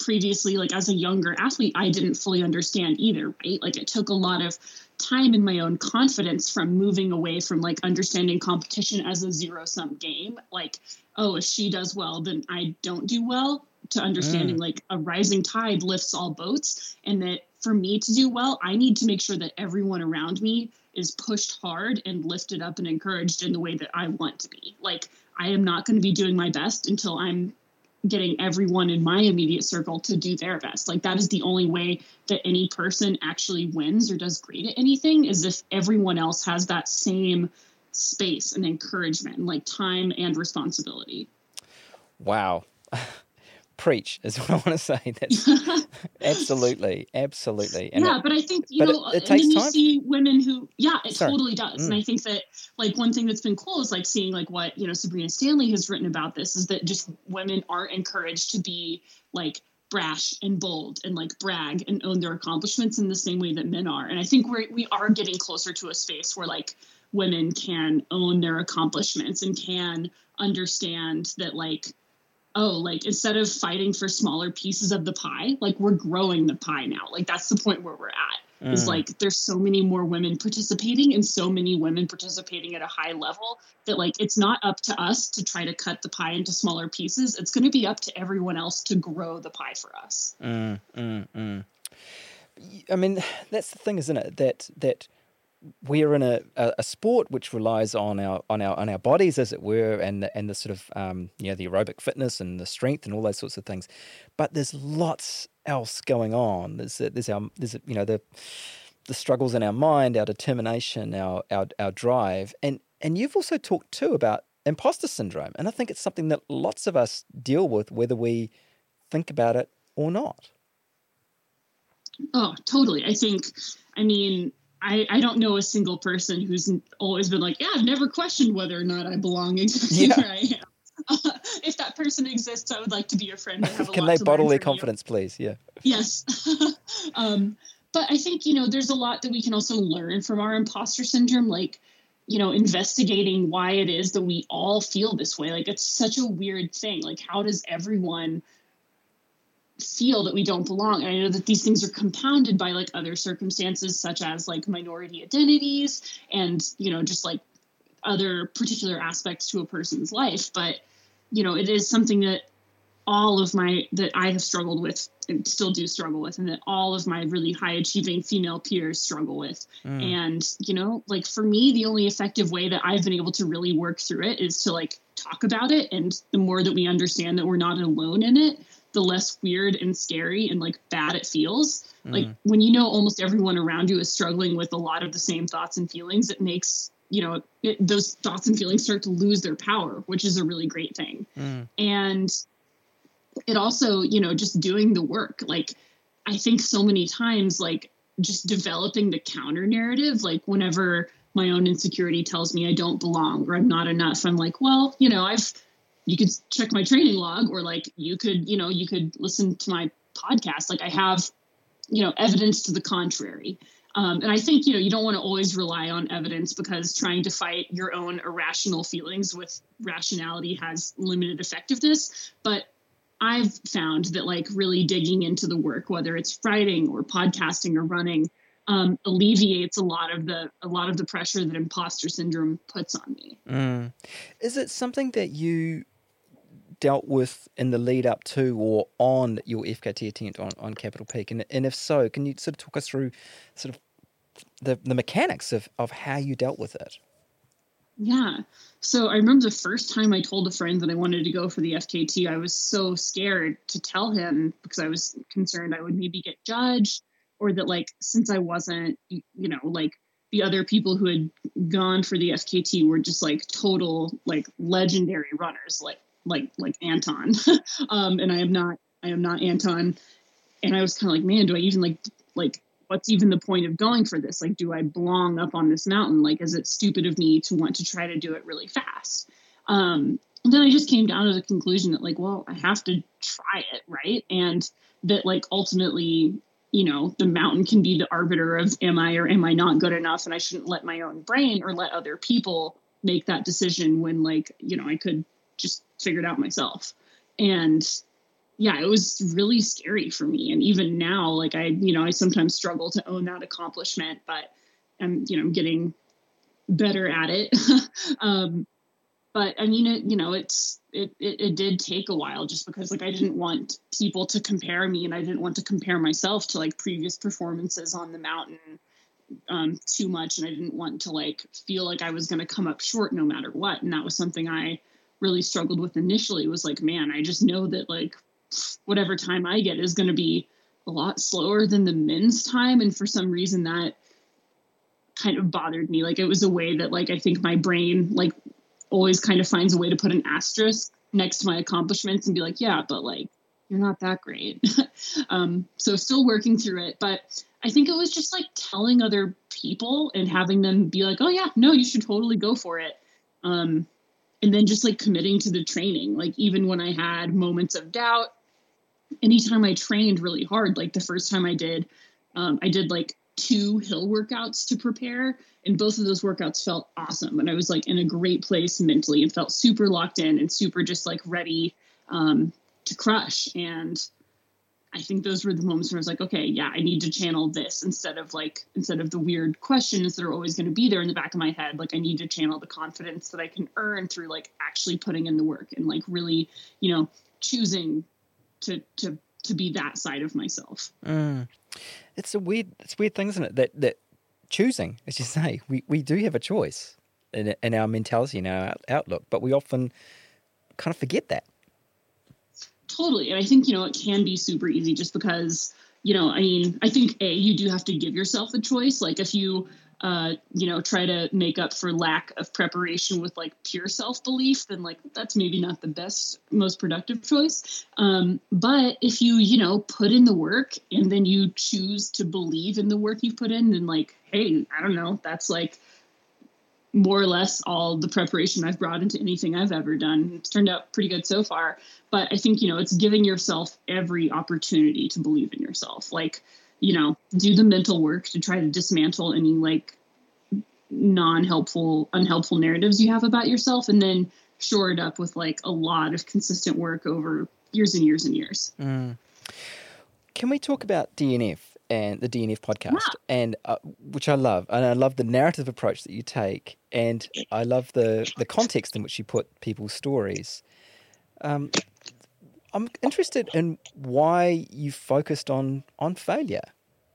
previously, like as a younger athlete, I didn't fully understand either, right? Like it took a lot of time in my own confidence from moving away from like understanding competition as a zero-sum game. Like, oh, if she does well, then I don't do well, to understanding like a rising tide lifts all boats. And that for me to do well, I need to make sure that everyone around me is pushed hard and lifted up and encouraged in the way that I want to be. Like, I am not going to be doing my best until I'm getting everyone in my immediate circle to do their best. Like, that is the only way that any person actually wins or does great at anything, is if everyone else has that same space and encouragement and like time and responsibility. Wow. Preach is what I want to say. That's absolutely. And but I think, you know, it takes and then you time. see women who, totally does. Mm. And I think that like one thing that's been cool is like seeing like what, you know, Sabrina Stanley has written about this, is that just women aren't encouraged to be like brash and bold and like brag and own their accomplishments in the same way that men are. And I think we are getting closer to a space where like women can own their accomplishments and can understand that like, oh, like instead of fighting for smaller pieces of the pie, like we're growing the pie now. Like that's the point where we're at, is like there's so many more women participating and so many women participating at a high level that like it's not up to us to try to cut the pie into smaller pieces. It's going to be up to everyone else to grow the pie for us. I mean, that's the thing, isn't it? That we're in a sport which relies on our bodies, as it were, and the sort of the aerobic fitness and the strength and all those sorts of things. But there's lots else going on. There's the struggles in our mind, our determination, our drive, and you've also talked too about imposter syndrome, and I think it's something that lots of us deal with, whether we think about it or not. Oh, totally. I don't know a single person who's always been like, yeah, I've never questioned whether or not I belong exactly where I am. If that person exists, I would like to be your friend. Can they bottle their confidence, please? Yeah. Yes. But I think, you know, there's a lot that we can also learn from our imposter syndrome, like, you know, investigating why it is that we all feel this way. Like, it's such a weird thing. Like, how does everyone feel that we don't belong? And I know that these things are compounded by like other circumstances, such as like minority identities and, you know, just like other particular aspects to a person's life. But, you know, it is something that that I have struggled with and still do struggle with, and that all of my really high achieving female peers struggle with. And, you know, like for me, the only effective way that I've been able to really work through it is to like talk about it. And the more that we understand that we're not alone in it, the less weird and scary and like bad it feels. Like when you know almost everyone around you is struggling with a lot of the same thoughts and feelings, it makes, you know, those thoughts and feelings start to lose their power, which is a really great thing. And it also, you know, just doing the work. Like, I think so many times, like just developing the counter narrative, like whenever my own insecurity tells me I don't belong or I'm not enough, I'm like, well, you know, you could check my training log, or like you could listen to my podcast. Like I have, you know, evidence to the contrary. And I think, you know, you don't want to always rely on evidence, because trying to fight your own irrational feelings with rationality has limited effectiveness. But I've found that like really digging into the work, whether it's writing or podcasting or running, alleviates a lot of the pressure that imposter syndrome puts on me. Is it something that you dealt with in the lead up to or on your FKT attempt on Capital Peak? And if so, can you sort of talk us through sort of the mechanics of how you dealt with it? Yeah. So I remember the first time I told a friend that I wanted to go for the FKT, I was so scared to tell him, because I was concerned I would maybe get judged, or that like, since I wasn't, you know, like the other people who had gone for the FKT were just like total, like legendary runners, like Anton. And I am not Anton. And I was kind of like, man, do I even like, what's even the point of going for this? Like, do I belong up on this mountain? Like, is it stupid of me to want to try to do it really fast? And then I just came down to the conclusion that like, well, I have to try it. Right. And that like, ultimately, you know, the mountain can be the arbiter of am I or am I not good enough? And I shouldn't let my own brain or let other people make that decision when, like, you know, I could just figure it out myself. And yeah, it was really scary for me. And even now, like I sometimes struggle to own that accomplishment, but I'm getting better at it. But I mean, it did take a while, just because like I didn't want people to compare me, and I didn't want to compare myself to like previous performances on the mountain too much. And I didn't want to like feel like I was going to come up short no matter what. And that was something I really struggled with initially, was like, man, I just know that like whatever time I get is going to be a lot slower than the men's time. And for some reason that kind of bothered me. Like it was a way that like, I think my brain like always kind of finds a way to put an asterisk next to my accomplishments and be like, yeah, but like, you're not that great. So still working through it. But I think it was just like telling other people and having them be like, oh yeah, no, you should totally go for it. And then just like committing to the training. Like even when I had moments of doubt, anytime I trained really hard, like the first time I did like 2 hill workouts to prepare, and both of those workouts felt awesome. And I was like in a great place mentally and felt super locked in and super just like ready to crush. And I think those were the moments where I was like, okay, yeah, I need to channel this instead of the weird questions that are always going to be there in the back of my head. Like I need to channel the confidence that I can earn through like actually putting in the work and like really, choosing to be that side of myself. It's weird thing, isn't it? That choosing, as you say, we do have a choice in our mentality and our outlook, but we often kind of forget that. Totally. And I think, it can be super easy just because, I think you do have to give yourself a choice. Like if you, try to make up for lack of preparation with like pure self-belief, then like, that's maybe not the best, most productive choice. But if you, put in the work and then you choose to believe in the work you've put in, then like, hey, I don't know, that's like more or less all the preparation I've brought into anything I've ever done. It's turned out pretty good so far, but I think, it's giving yourself every opportunity to believe in yourself. Like, do the mental work to try to dismantle any like unhelpful narratives you have about yourself, and then shore it up with like a lot of consistent work over years and years and years. Can we talk about DNF and the DNF podcast, and which I love, and I love the narrative approach that you take, and I love the context in which you put people's stories. I'm interested in why you focused on failure.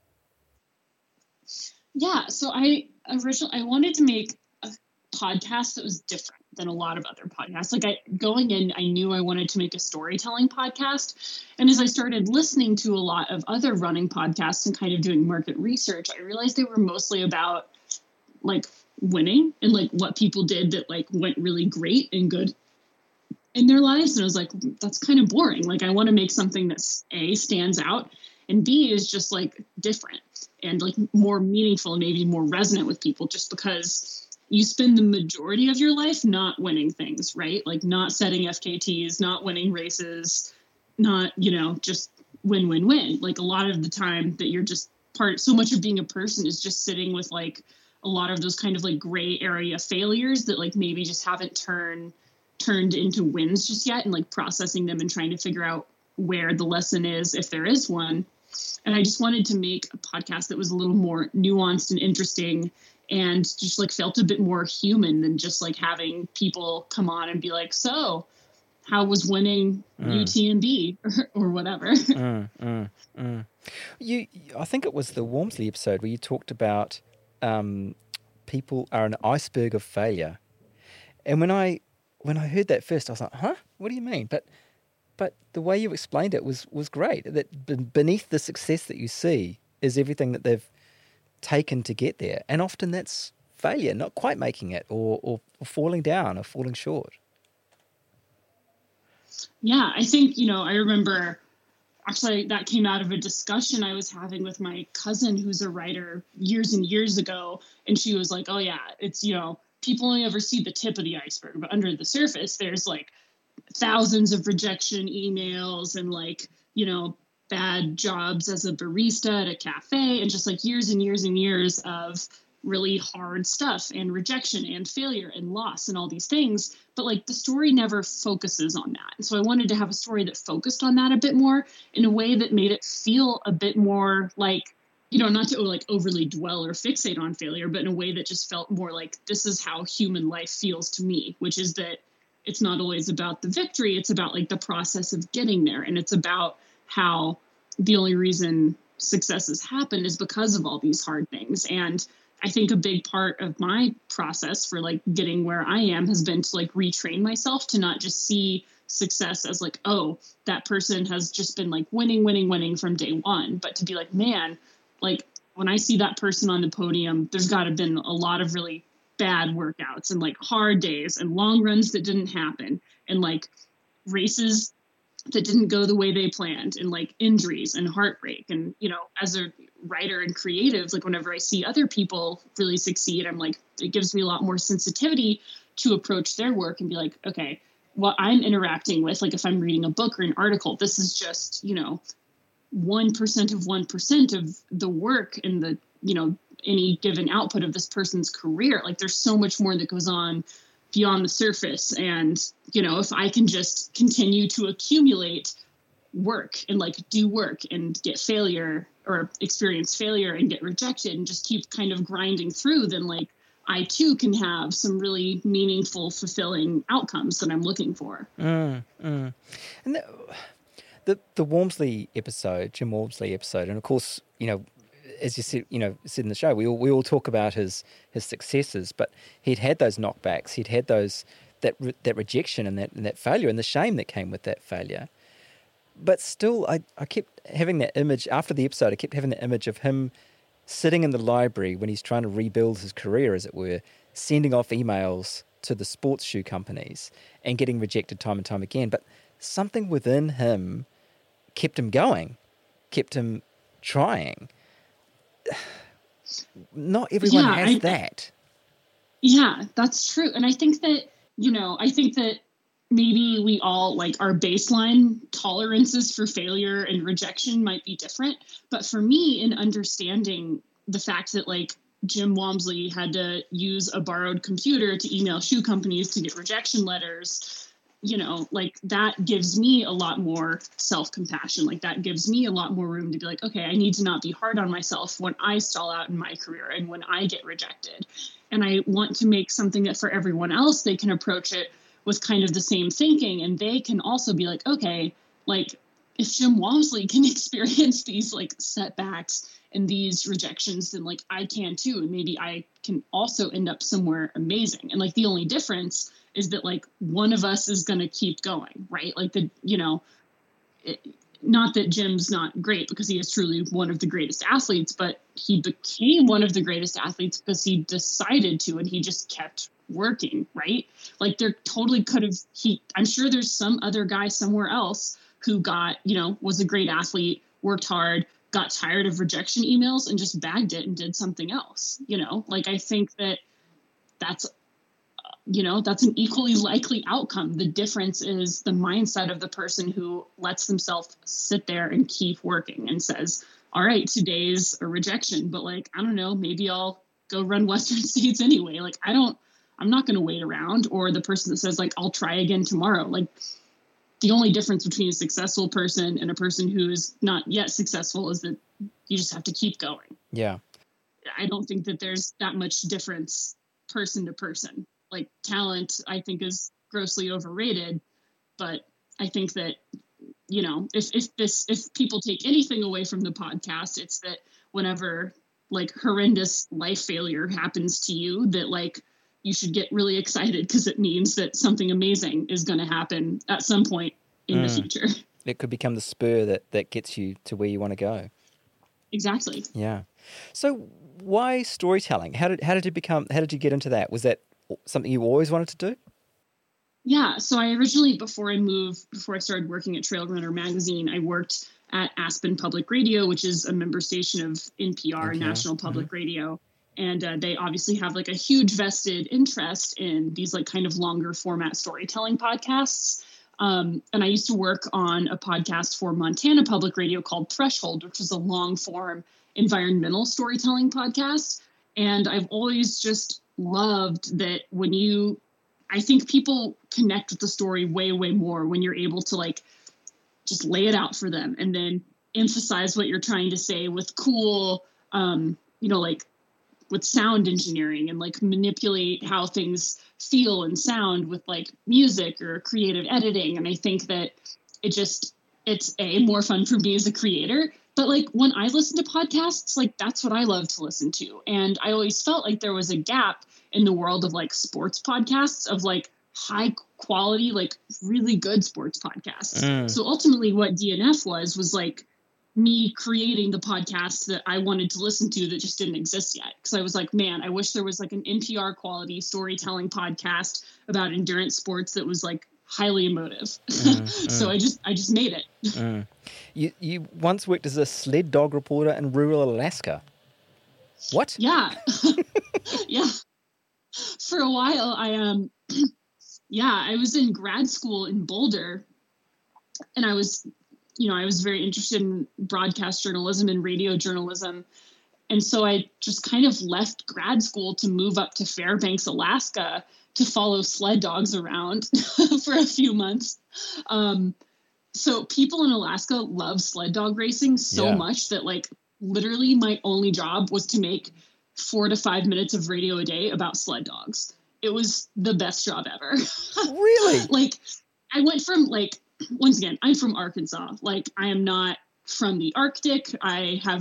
Yeah, so I wanted to make a podcast that was different than a lot of other podcasts. Like going in, I knew I wanted to make a storytelling podcast. And as I started listening to a lot of other running podcasts and kind of doing market research, I realized they were mostly about like winning and like what people did that like went really great and good in their lives. And I was like, that's kind of boring. Like I want to make something that A, stands out, and B, is just like different and like more meaningful and maybe more resonant with people, just because you spend the majority of your life not winning things, right? Like not setting FKTs, not winning races, not, just win. Like a lot of the time that you're just so much of being a person is just sitting with like a lot of those kind of like gray area failures that like maybe just haven't turned into wins just yet, and like processing them and trying to figure out where the lesson is, if there is one. And I just wanted to make a podcast that was a little more nuanced and interesting and just like felt a bit more human than just like having people come on and be like, so how was winning UTMB or whatever? I think it was the Walmsley episode where you talked about people are an iceberg of failure. And when I heard that first, I was like, huh? What do you mean? But the way you explained it was great. That beneath the success that you see is everything that they've taken to get there. And often that's failure, not quite making it or falling down or falling short. Yeah, I think, I remember actually that came out of a discussion I was having with my cousin who's a writer years and years ago. And she was like, oh yeah, it's, people only ever see the tip of the iceberg, but under the surface, there's like thousands of rejection emails and like, bad jobs as a barista at a cafe and just like years and years and years of really hard stuff and rejection and failure and loss and all these things. But like the story never focuses on that. And so I wanted to have a story that focused on that a bit more in a way that made it feel a bit more like, you know, not to like overly dwell or fixate on failure, but in a way that just felt more like this is how human life feels to me, which is that it's not always about the victory. It's about like the process of getting there. And it's about how the only reason successes happen is because of all these hard things. And I think a big part of my process for like getting where I am has been to like retrain myself to not just see success as like, oh, that person has just been like winning from day one, but to be like, man, like when I see that person on the podium, there's got to have been a lot of really bad workouts and like hard days and long runs that didn't happen and like races that didn't go the way they planned and like injuries and heartbreak. And, you know, as a writer and creative, like whenever I see other people really succeed, I'm like, it gives me a lot more sensitivity to approach their work and be like, okay, what I'm interacting with, like if I'm reading a book or an article, this is just, you know, 1% of 1% of the work and the, you know, any given output of this person's career. Like there's so much more that goes on beyond the surface. And, you know, if I can just continue to accumulate work and like do work and get failure or experience failure and get rejected and just keep kind of grinding through, then like I too can have some really meaningful, fulfilling outcomes that I'm looking for. And the Walmsley episode, Jim Walmsley episode, and of course, you know, as you said, said in the show, we all talk about his successes, but he'd had those knockbacks, he'd had that rejection and that failure and the shame that came with that failure. But still, I kept having that image after the episode. I kept having the image of him sitting in the library when he's trying to rebuild his career, as it were, sending off emails to the sports shoe companies and getting rejected time and time again. But something within him kept him going, kept him trying. Not everyone has that. Yeah, that's true. And I think that, maybe we all, like, our baseline tolerances for failure and rejection might be different. But for me, in understanding the fact that, like, Jim Walmsley had to use a borrowed computer to email shoe companies to get rejection letters, that gives me a lot more self-compassion. Like, that gives me a lot more room to be like, okay, I need to not be hard on myself when I stall out in my career and when I get rejected. And I want to make something that for everyone else, they can approach it with kind of the same thinking. And they can also be like, okay, like, if Jim Walmsley can experience these, like, setbacks and these rejections, then, like, I can too. And maybe I can also end up somewhere amazing. And, like, the only difference is that, like, one of us is going to keep going, right? Like, not that Jim's not great, because he is truly one of the greatest athletes, but he became one of the greatest athletes because he decided to, and he just kept working, right? Like, there totally could have, I'm sure there's some other guy somewhere else who got, was a great athlete, worked hard, got tired of rejection emails and just bagged it and did something else, Like, I think that that's an equally likely outcome. The difference is the mindset of the person who lets themselves sit there and keep working and says, all right, today's a rejection, but, like, I don't know, maybe I'll go run Western States anyway. Like, I'm not going to wait around. Or the person that says, like, I'll try again tomorrow. Like, the only difference between a successful person and a person who is not yet successful is that you just have to keep going. Yeah. I don't think that there's that much difference person to person. Like, talent, I think, is grossly overrated, but I think that, if people take anything away from the podcast, it's that whenever, like, horrendous life failure happens to you, that, like, you should get really excited because it means that something amazing is going to happen at some point in the future. It could become the spur that gets you to where you want to go. Exactly. Yeah. So why storytelling? How did you get into that? Was that something you always wanted to do? Yeah. So I originally, before I started working at Trail Runner Magazine, I worked at Aspen Public Radio, which is a member station of NPR. National Public Radio. And they obviously have, like, a huge vested interest in these, like, kind of longer format storytelling podcasts. And I used to work on a podcast for Montana Public Radio called Threshold, which was a long form environmental storytelling podcast. And I've always just loved that I think people connect with the story way, way more when you're able to like just lay it out for them and then emphasize what you're trying to say with cool, like with sound engineering and like manipulate how things feel and sound with like music or creative editing. And I think that it's more fun for me as a creator. But like when I listen to podcasts, like that's what I love to listen to. And I always felt like there was a gap in the world of like sports podcasts, of like high quality, like really good sports podcasts. So ultimately what DNF was like me creating the podcast that I wanted to listen to that just didn't exist yet. Because I was like, man, I wish there was like an NPR quality storytelling podcast about endurance sports that was like highly emotive. So I just made it. You once worked as a sled dog reporter in rural Alaska. What? Yeah. Yeah. For a while, I was in grad school in Boulder, and I was very interested in broadcast journalism and radio journalism. And so I just kind of left grad school to move up to Fairbanks, Alaska, to follow sled dogs around for a few months. So people in Alaska love sled dog racing so much that like literally my only job was to make 4 to 5 minutes of radio a day about sled dogs. It was the best job ever. Really? Like I went from like, once again, I'm from Arkansas. Like I am not from the Arctic. I have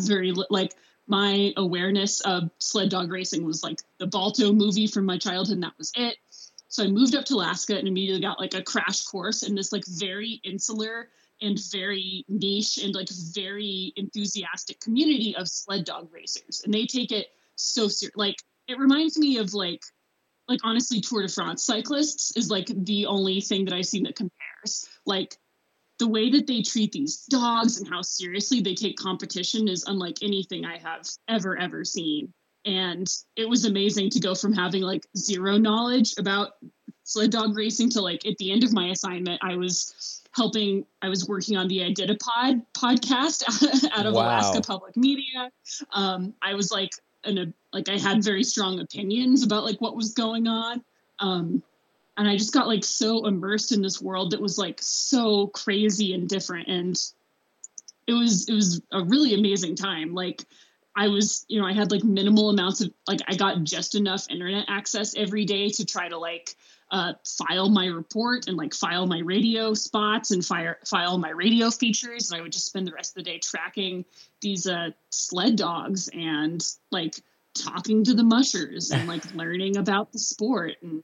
my awareness of sled dog racing was like the Balto movie from my childhood, and that was it. So I moved up to Alaska and immediately got like a crash course in this like very insular and very niche and like very enthusiastic community of sled dog racers. And they take it so serious. Like it reminds me of like honestly, Tour de France cyclists is like the only thing that I've seen that compares. Like the way that they treat these dogs and how seriously they take competition is unlike anything I have ever seen. And it was amazing to go from having like zero knowledge about sled dog racing to like at the end of my assignment, I was working on the I Did a podcast out of Alaska Public Media. I was like, I had very strong opinions about like what was going on. And I just got like so immersed in this world that was like so crazy and different. And it was a really amazing time. Like I was, I had like minimal amounts of like, I got just enough internet access every day to try to like file my report and like file my radio spots and file my radio features. And I would just spend the rest of the day tracking these sled dogs and like talking to the mushers and like learning about the sport and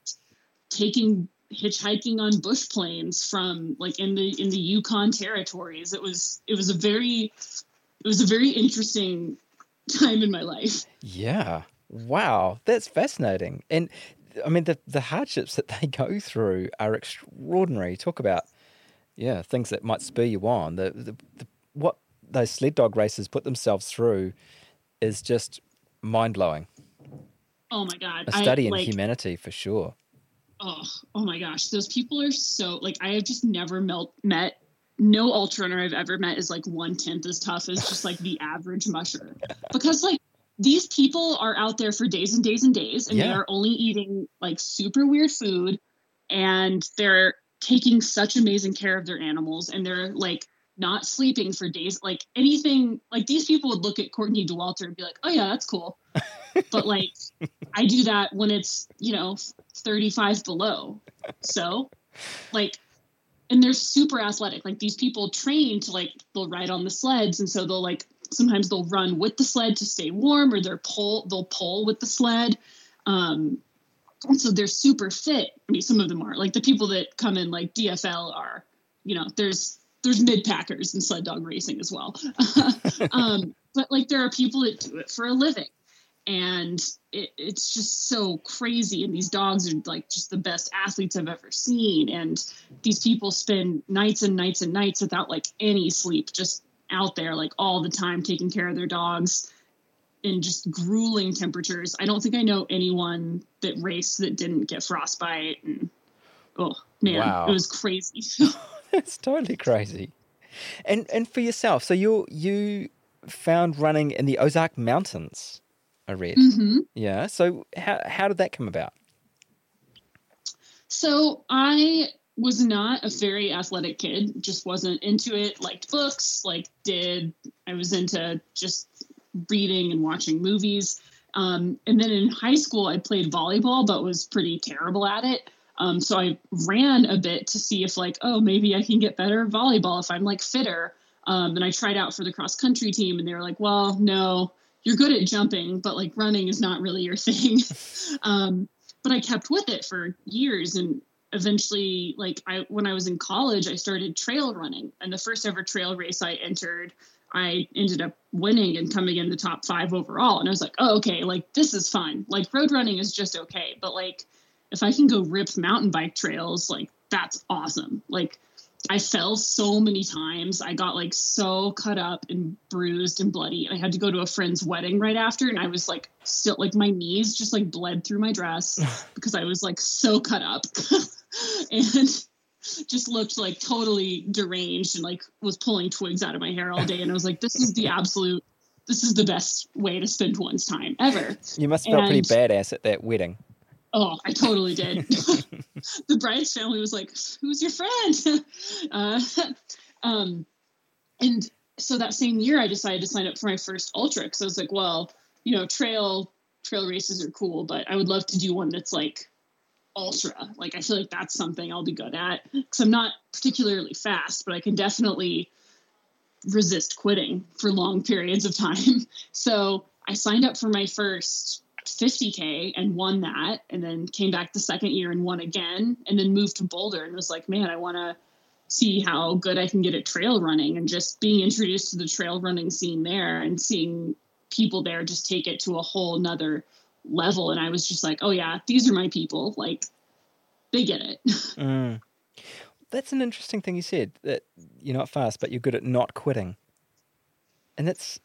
hitchhiking on bush planes from like in the Yukon territories. It was a very interesting time in my life. Yeah. Wow. That's fascinating. And I mean, the hardships that they go through are extraordinary. Talk about, things that might spur you on. What those sled dog racers put themselves through is just mind-blowing. Oh my God. A study in humanity for sure. Oh my gosh. Those people are so like, I have just never met no ultra runner I've ever met is like 1/10 as tough as just like the average musher, because like these people are out there for days and days and days, and they are only eating like super weird food, and they're taking such amazing care of their animals, and they're like not sleeping for days. Like anything, like these people would look at Courtney Dauwalter and be like, oh yeah, that's cool. But like I do that when it's 35 below. So like, and they're super athletic. Like these people train to like, they'll ride on the sleds. And so they'll like, sometimes they'll run with the sled to stay warm, or they'll pull with the sled. And so they're super fit. I mean, some of them are like the people that come in like DFL are, there's mid packers in sled dog racing as well. But like, there are people that do it for a living. And it's just so crazy. And these dogs are like just the best athletes I've ever seen. And these people spend nights and nights and nights without like any sleep, just out there like all the time, taking care of their dogs in just grueling temperatures. I don't think I know anyone that raced that didn't get frostbite. And oh man, It was crazy. It's totally crazy. And for yourself, so you found running in the Ozark Mountains. I read. Mm-hmm. Yeah. So how did that come about? So I was not a very athletic kid, just wasn't into it, liked books, I was into just reading and watching movies. And then in high school, I played volleyball, but was pretty terrible at it. So I ran a bit to see if maybe I can get better at volleyball if I'm fitter. And I tried out for the cross country team and they were like, well, no, you're good at jumping, but running is not really your thing. But I kept with it for years. And eventually, when I was in college, I started trail running. And the first ever trail race I entered, I ended up winning and coming in the top 5 overall. And I was like, oh, okay, this is fun. Road running is just okay. But if I can go rip mountain bike trails, that's awesome. I fell so many times. I got so cut up and bruised and bloody. I had to go to a friend's wedding right after. And I was still my knees just bled through my dress because I was so cut up and just looked totally deranged and was pulling twigs out of my hair all day. And I was like, this is the best way to spend one's time ever. You must have felt pretty badass at that wedding. Oh, I totally did. The bride's family was like, who's your friend? And so that same year, I decided to sign up for my first ultra. Because I was like, well, trail races are cool, but I would love to do one that's ultra. I feel like that's something I'll be good at. Because I'm not particularly fast, but I can definitely resist quitting for long periods of time. So I signed up for my first 50K and won that, and then came back the second year and won again, and then moved to Boulder and was like, man, I want to see how good I can get at trail running. And just being introduced to the trail running scene there and seeing people there just take it to a whole nother level. And I was just like, oh yeah, these are my people. They get it. That's an interesting thing you said, that you're not fast, but you're good at not quitting. And that's...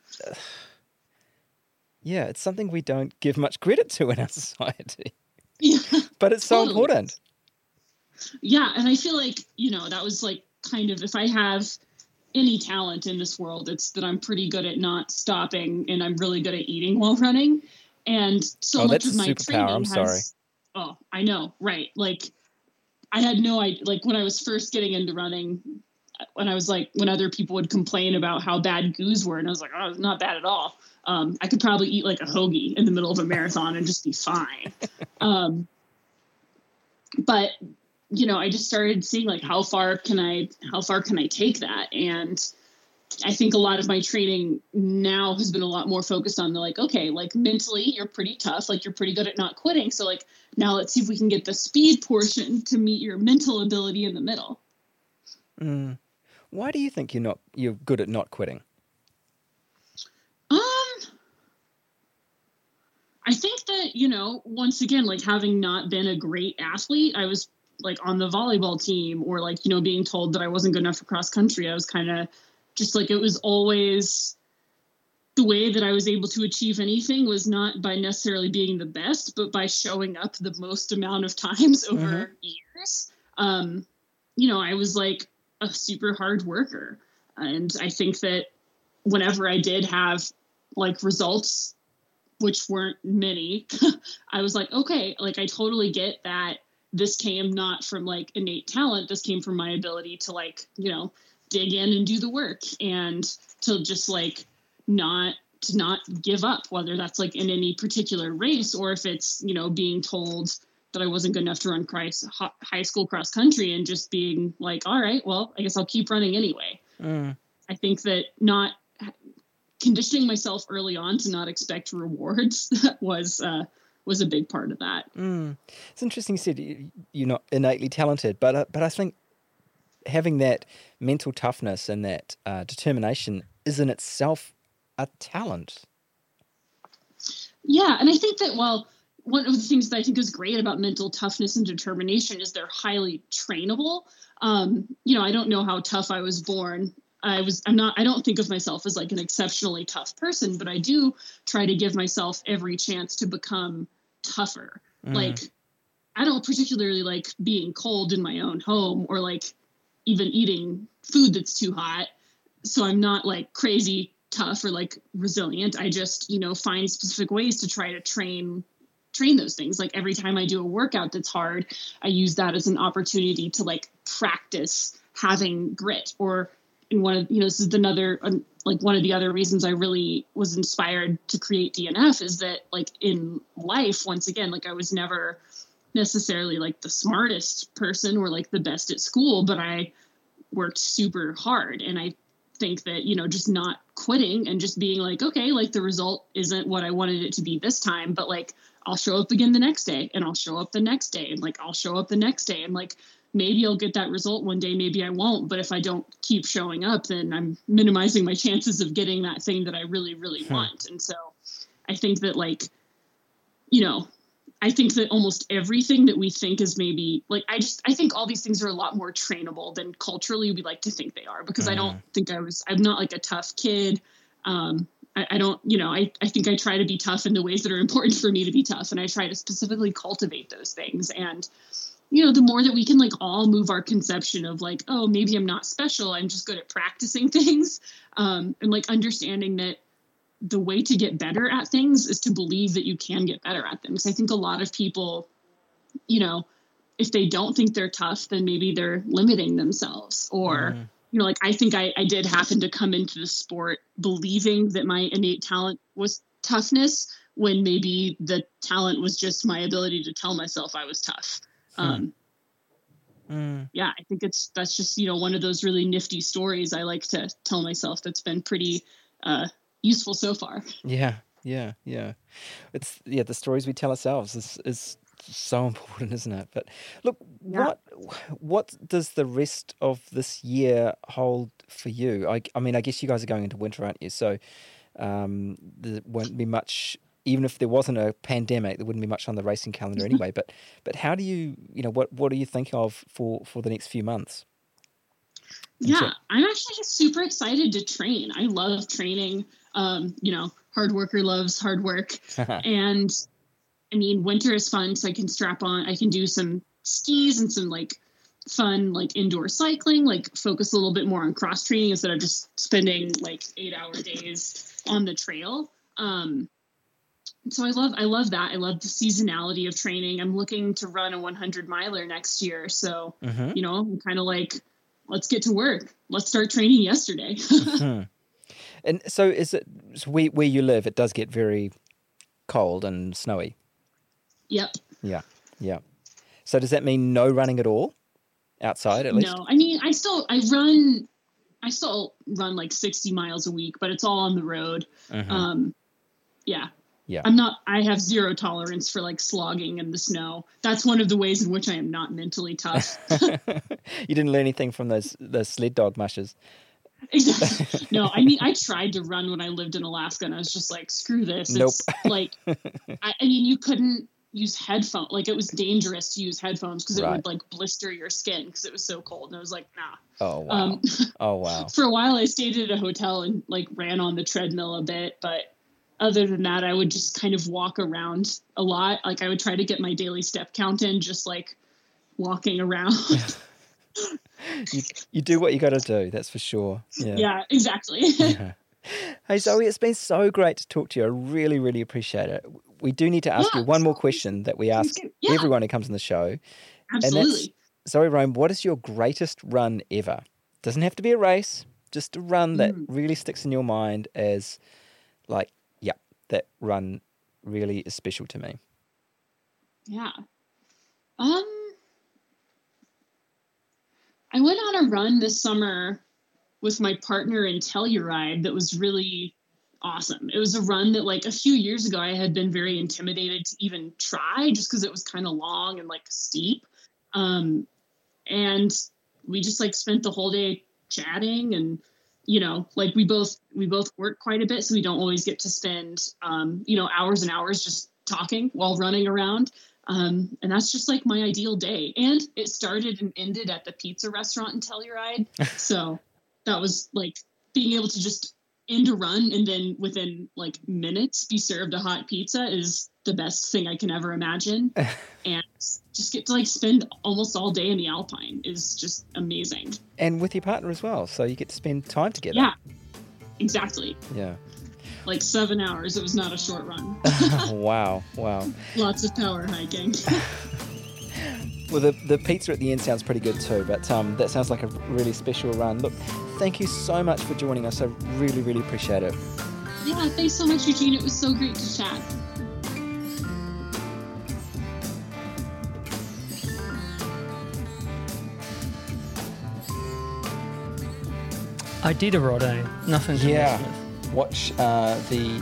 yeah, it's something we don't give much credit to in our society. Yeah, but it's so important. Yeah, and I feel that was kind of, if I have any talent in this world, it's that I'm pretty good at not stopping and I'm really good at eating while running. And so much of my training I'm sorry. Oh, I know, right. I had no idea, when I was first getting into running, when I was when other people would complain about how bad goos were, and I was like, oh, it's not bad at all. I could probably eat a hoagie in the middle of a marathon and just be fine. But I just started seeing how far can I take that? And I think a lot of my training now has been a lot more focused on mentally you're pretty tough, you're pretty good at not quitting. So now let's see if we can get the speed portion to meet your mental ability in the middle. Why do you think you're good at not quitting? I think that, once again, having not been a great athlete, I was on the volleyball team, or being told that I wasn't good enough for cross country. I was kind of just it was always the way that I was able to achieve anything was not by necessarily being the best, but by showing up the most amount of times over years. I was a super hard worker. And I think that whenever I did have results, which weren't many, I was like, okay, I totally get that this came not from innate talent. This came from my ability to dig in and do the work, and to just not give up, whether that's in any particular race, or if it's, being told that I wasn't good enough to run high school cross country and just being all right, well, I guess I'll keep running anyway. I think that not conditioning myself early on to not expect rewards was a big part of that. It's interesting you said you're not innately talented, but I think having that mental toughness and that determination is in itself a talent. Yeah, and I think that, one of the things that I think is great about mental toughness and determination is they're highly trainable. I don't know how tough I was born. I don't think of myself as an exceptionally tough person, but I do try to give myself every chance to become tougher. I don't particularly like being cold in my own home, or even eating food that's too hot. So I'm not crazy tough or like resilient. I just, find specific ways to try to train those things. Like every time I do a workout that's hard, I use that as an opportunity to like practice having grit. Or in one of, this is another, like one of the other reasons I really was inspired to create DNF is that like in life, once again, like I was never necessarily like the smartest person or like the best at school, but I worked super hard. And I think that, just not quitting and just being like, okay, like the result isn't what I wanted it to be this time, but like I'll show up again the next day, and I'll show up the next day, and like I'll show up the next day, and like maybe I'll get that result one day, maybe I won't. But if I don't keep showing up, then I'm minimizing my chances of getting that thing that I really, really want. And so I think that like, I think that almost everything that we think is maybe like, I think all these things are a lot more trainable than culturally we like to think they are, because I don't think I'm not like a tough kid. I don't, I think I try to be tough in the ways that are important for me to be tough. And I try to specifically cultivate those things. And, the more that we can like all move our conception of like, oh, maybe I'm not special, I'm just good at practicing things. And like understanding that the way to get better at things is to believe that you can get better at them. Because I think a lot of people, if they don't think they're tough, then maybe they're limiting themselves. Or, like I think I did happen to come into the sport believing that my innate talent was toughness, when maybe the talent was just my ability to tell myself I was tough. Yeah, I think that's just, one of those really nifty stories I like to tell myself that's been pretty useful so far. Yeah. It's the stories we tell ourselves is so important, isn't it? But look, what does the rest of this year hold for you? I mean, I guess you guys are going into winter, aren't you? So there won't be much, even if there wasn't a pandemic, there wouldn't be much on the racing calendar anyway. But how do you, what do you think of for the next few months? Yeah, I'm actually just super excited to train. I love training. Hard worker loves hard work. And I mean, winter is fun, so I can strap on, I can do some skis and some like fun, like indoor cycling, like focus a little bit more on cross training instead of just spending like 8-hour days on the trail. So I love that. I love the seasonality of training. I'm looking to run a 100 miler next year. So, I'm kind of like, let's get to work. Let's start training yesterday. And so is it where you live, it does get very cold and snowy? Yep. Yeah. So does that mean no running at all outside at least? No, I mean, I still run like 60 miles a week, but it's all on the road. Yeah. I have zero tolerance for like slogging in the snow. That's one of the ways in which I am not mentally tough. You didn't learn anything from those sled dog mushes. Exactly. No, I mean, I tried to run when I lived in Alaska, and I was just like, screw this. Nope. It's like, I mean, you couldn't use headphones. Like, it was dangerous to use headphones because it would like blister your skin because it was so cold. And I was like, nah. Oh, wow. For a while, I stayed at a hotel and like ran on the treadmill a bit. But other than that, I would just kind of walk around a lot. Like, I would try to get my daily step count in, just like walking around. You do what you got to do, that's for sure. Yeah, exactly. Yeah. Hey, Zoe, it's been so great to talk to you. I really, really appreciate it. We do need to ask you one more question that we ask everyone who comes on the show. Absolutely. And that's, Zoe Rome, what is your greatest run ever? Doesn't have to be a race, just a run that really sticks in your mind as like, that run really is special to me. Yeah. I went on a run this summer with my partner in Telluride that was really awesome. It was a run that like a few years ago I had been very intimidated to even try just because it was kind of long and like steep. And we just like spent the whole day chatting, and like we both work quite a bit, so we don't always get to spend hours and hours just talking while running around. And that's just like my ideal day. And it started and ended at the pizza restaurant in Telluride. So that was like being able to just end a run and then within like minutes be served a hot pizza is the best thing I can ever imagine. And just get to like spend almost all day in the Alpine is just amazing. And with your partner as well. So you get to spend time together. exactly. Yeah. Like 7 hours. It was not a short run. Wow. Lots of power hiking. Well, the pizza at the end sounds pretty good too, but that sounds like a really special run. Look, thank you so much for joining us. I really, really appreciate it. Yeah, thanks so much, Eugene. It was so great to chat. Iditarod, nothing to mess with. Watch the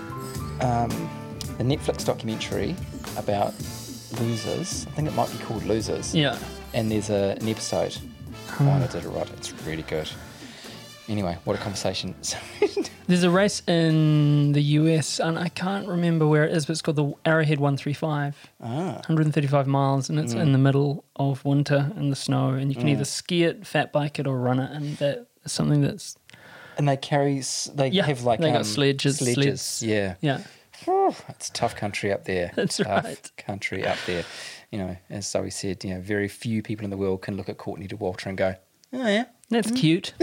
Netflix documentary about losers. I think it might be called Losers. Yeah. And there's an episode on Iditarod. It's really good. Anyway, what a conversation. There's a race in the US, and I can't remember where it is, but it's called the Arrowhead 135. 135 miles, and it's in the middle of winter in the snow, and you can either ski it, fat bike it, or run it, and that is something that's... And they have like... they got sledges. Yeah. Yeah. It's tough country up there. That's tough right. country up there. You know, as Zoe said, you know, very few people in the world can look at Courtney Dauwalter and go, oh yeah. That's cute.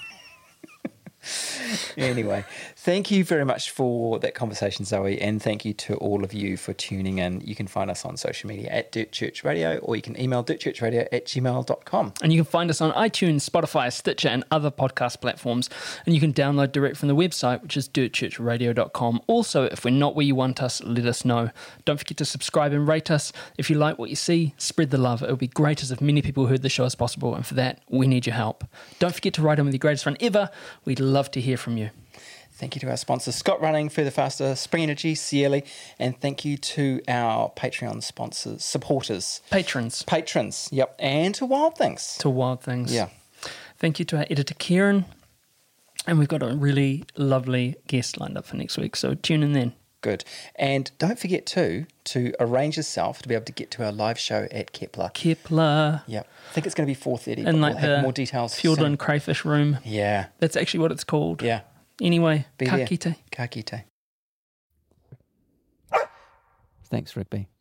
Anyway, thank you very much for that conversation, Zoe, and thank you to all of you for tuning in. You can find us on social media at Dirt Church Radio, or you can email dirtchurchradio@gmail.com. And you can find us on iTunes, Spotify, Stitcher, and other podcast platforms. And you can download direct from the website, which is dirtchurchradio.com. Also, if we're not where you want us, let us know. Don't forget to subscribe and rate us. If you like what you see, spread the love. It would be great as if many people heard the show as possible, and for that, we need your help. Don't forget to write in with your greatest run ever. We'd love to hear from you. Thank you to our sponsors, Scott Running, Further Faster, Spring Energy, Cieli, and thank you to our Patreon supporters. Patrons, yep, and to Wild Things. Yeah. Thank you to our editor, Kieran, and we've got a really lovely guest lined up for next week, so tune in then. Good. And don't forget to arrange yourself to be able to get to our live show at Kepler. Yep. I think it's going to be 4:30. And like we'll have more details Fiordland soon. Crayfish Room. Yeah. That's actually what it's called. Yeah. Anyway, Be ka there. kite. Ka kite. Thanks, Rigby.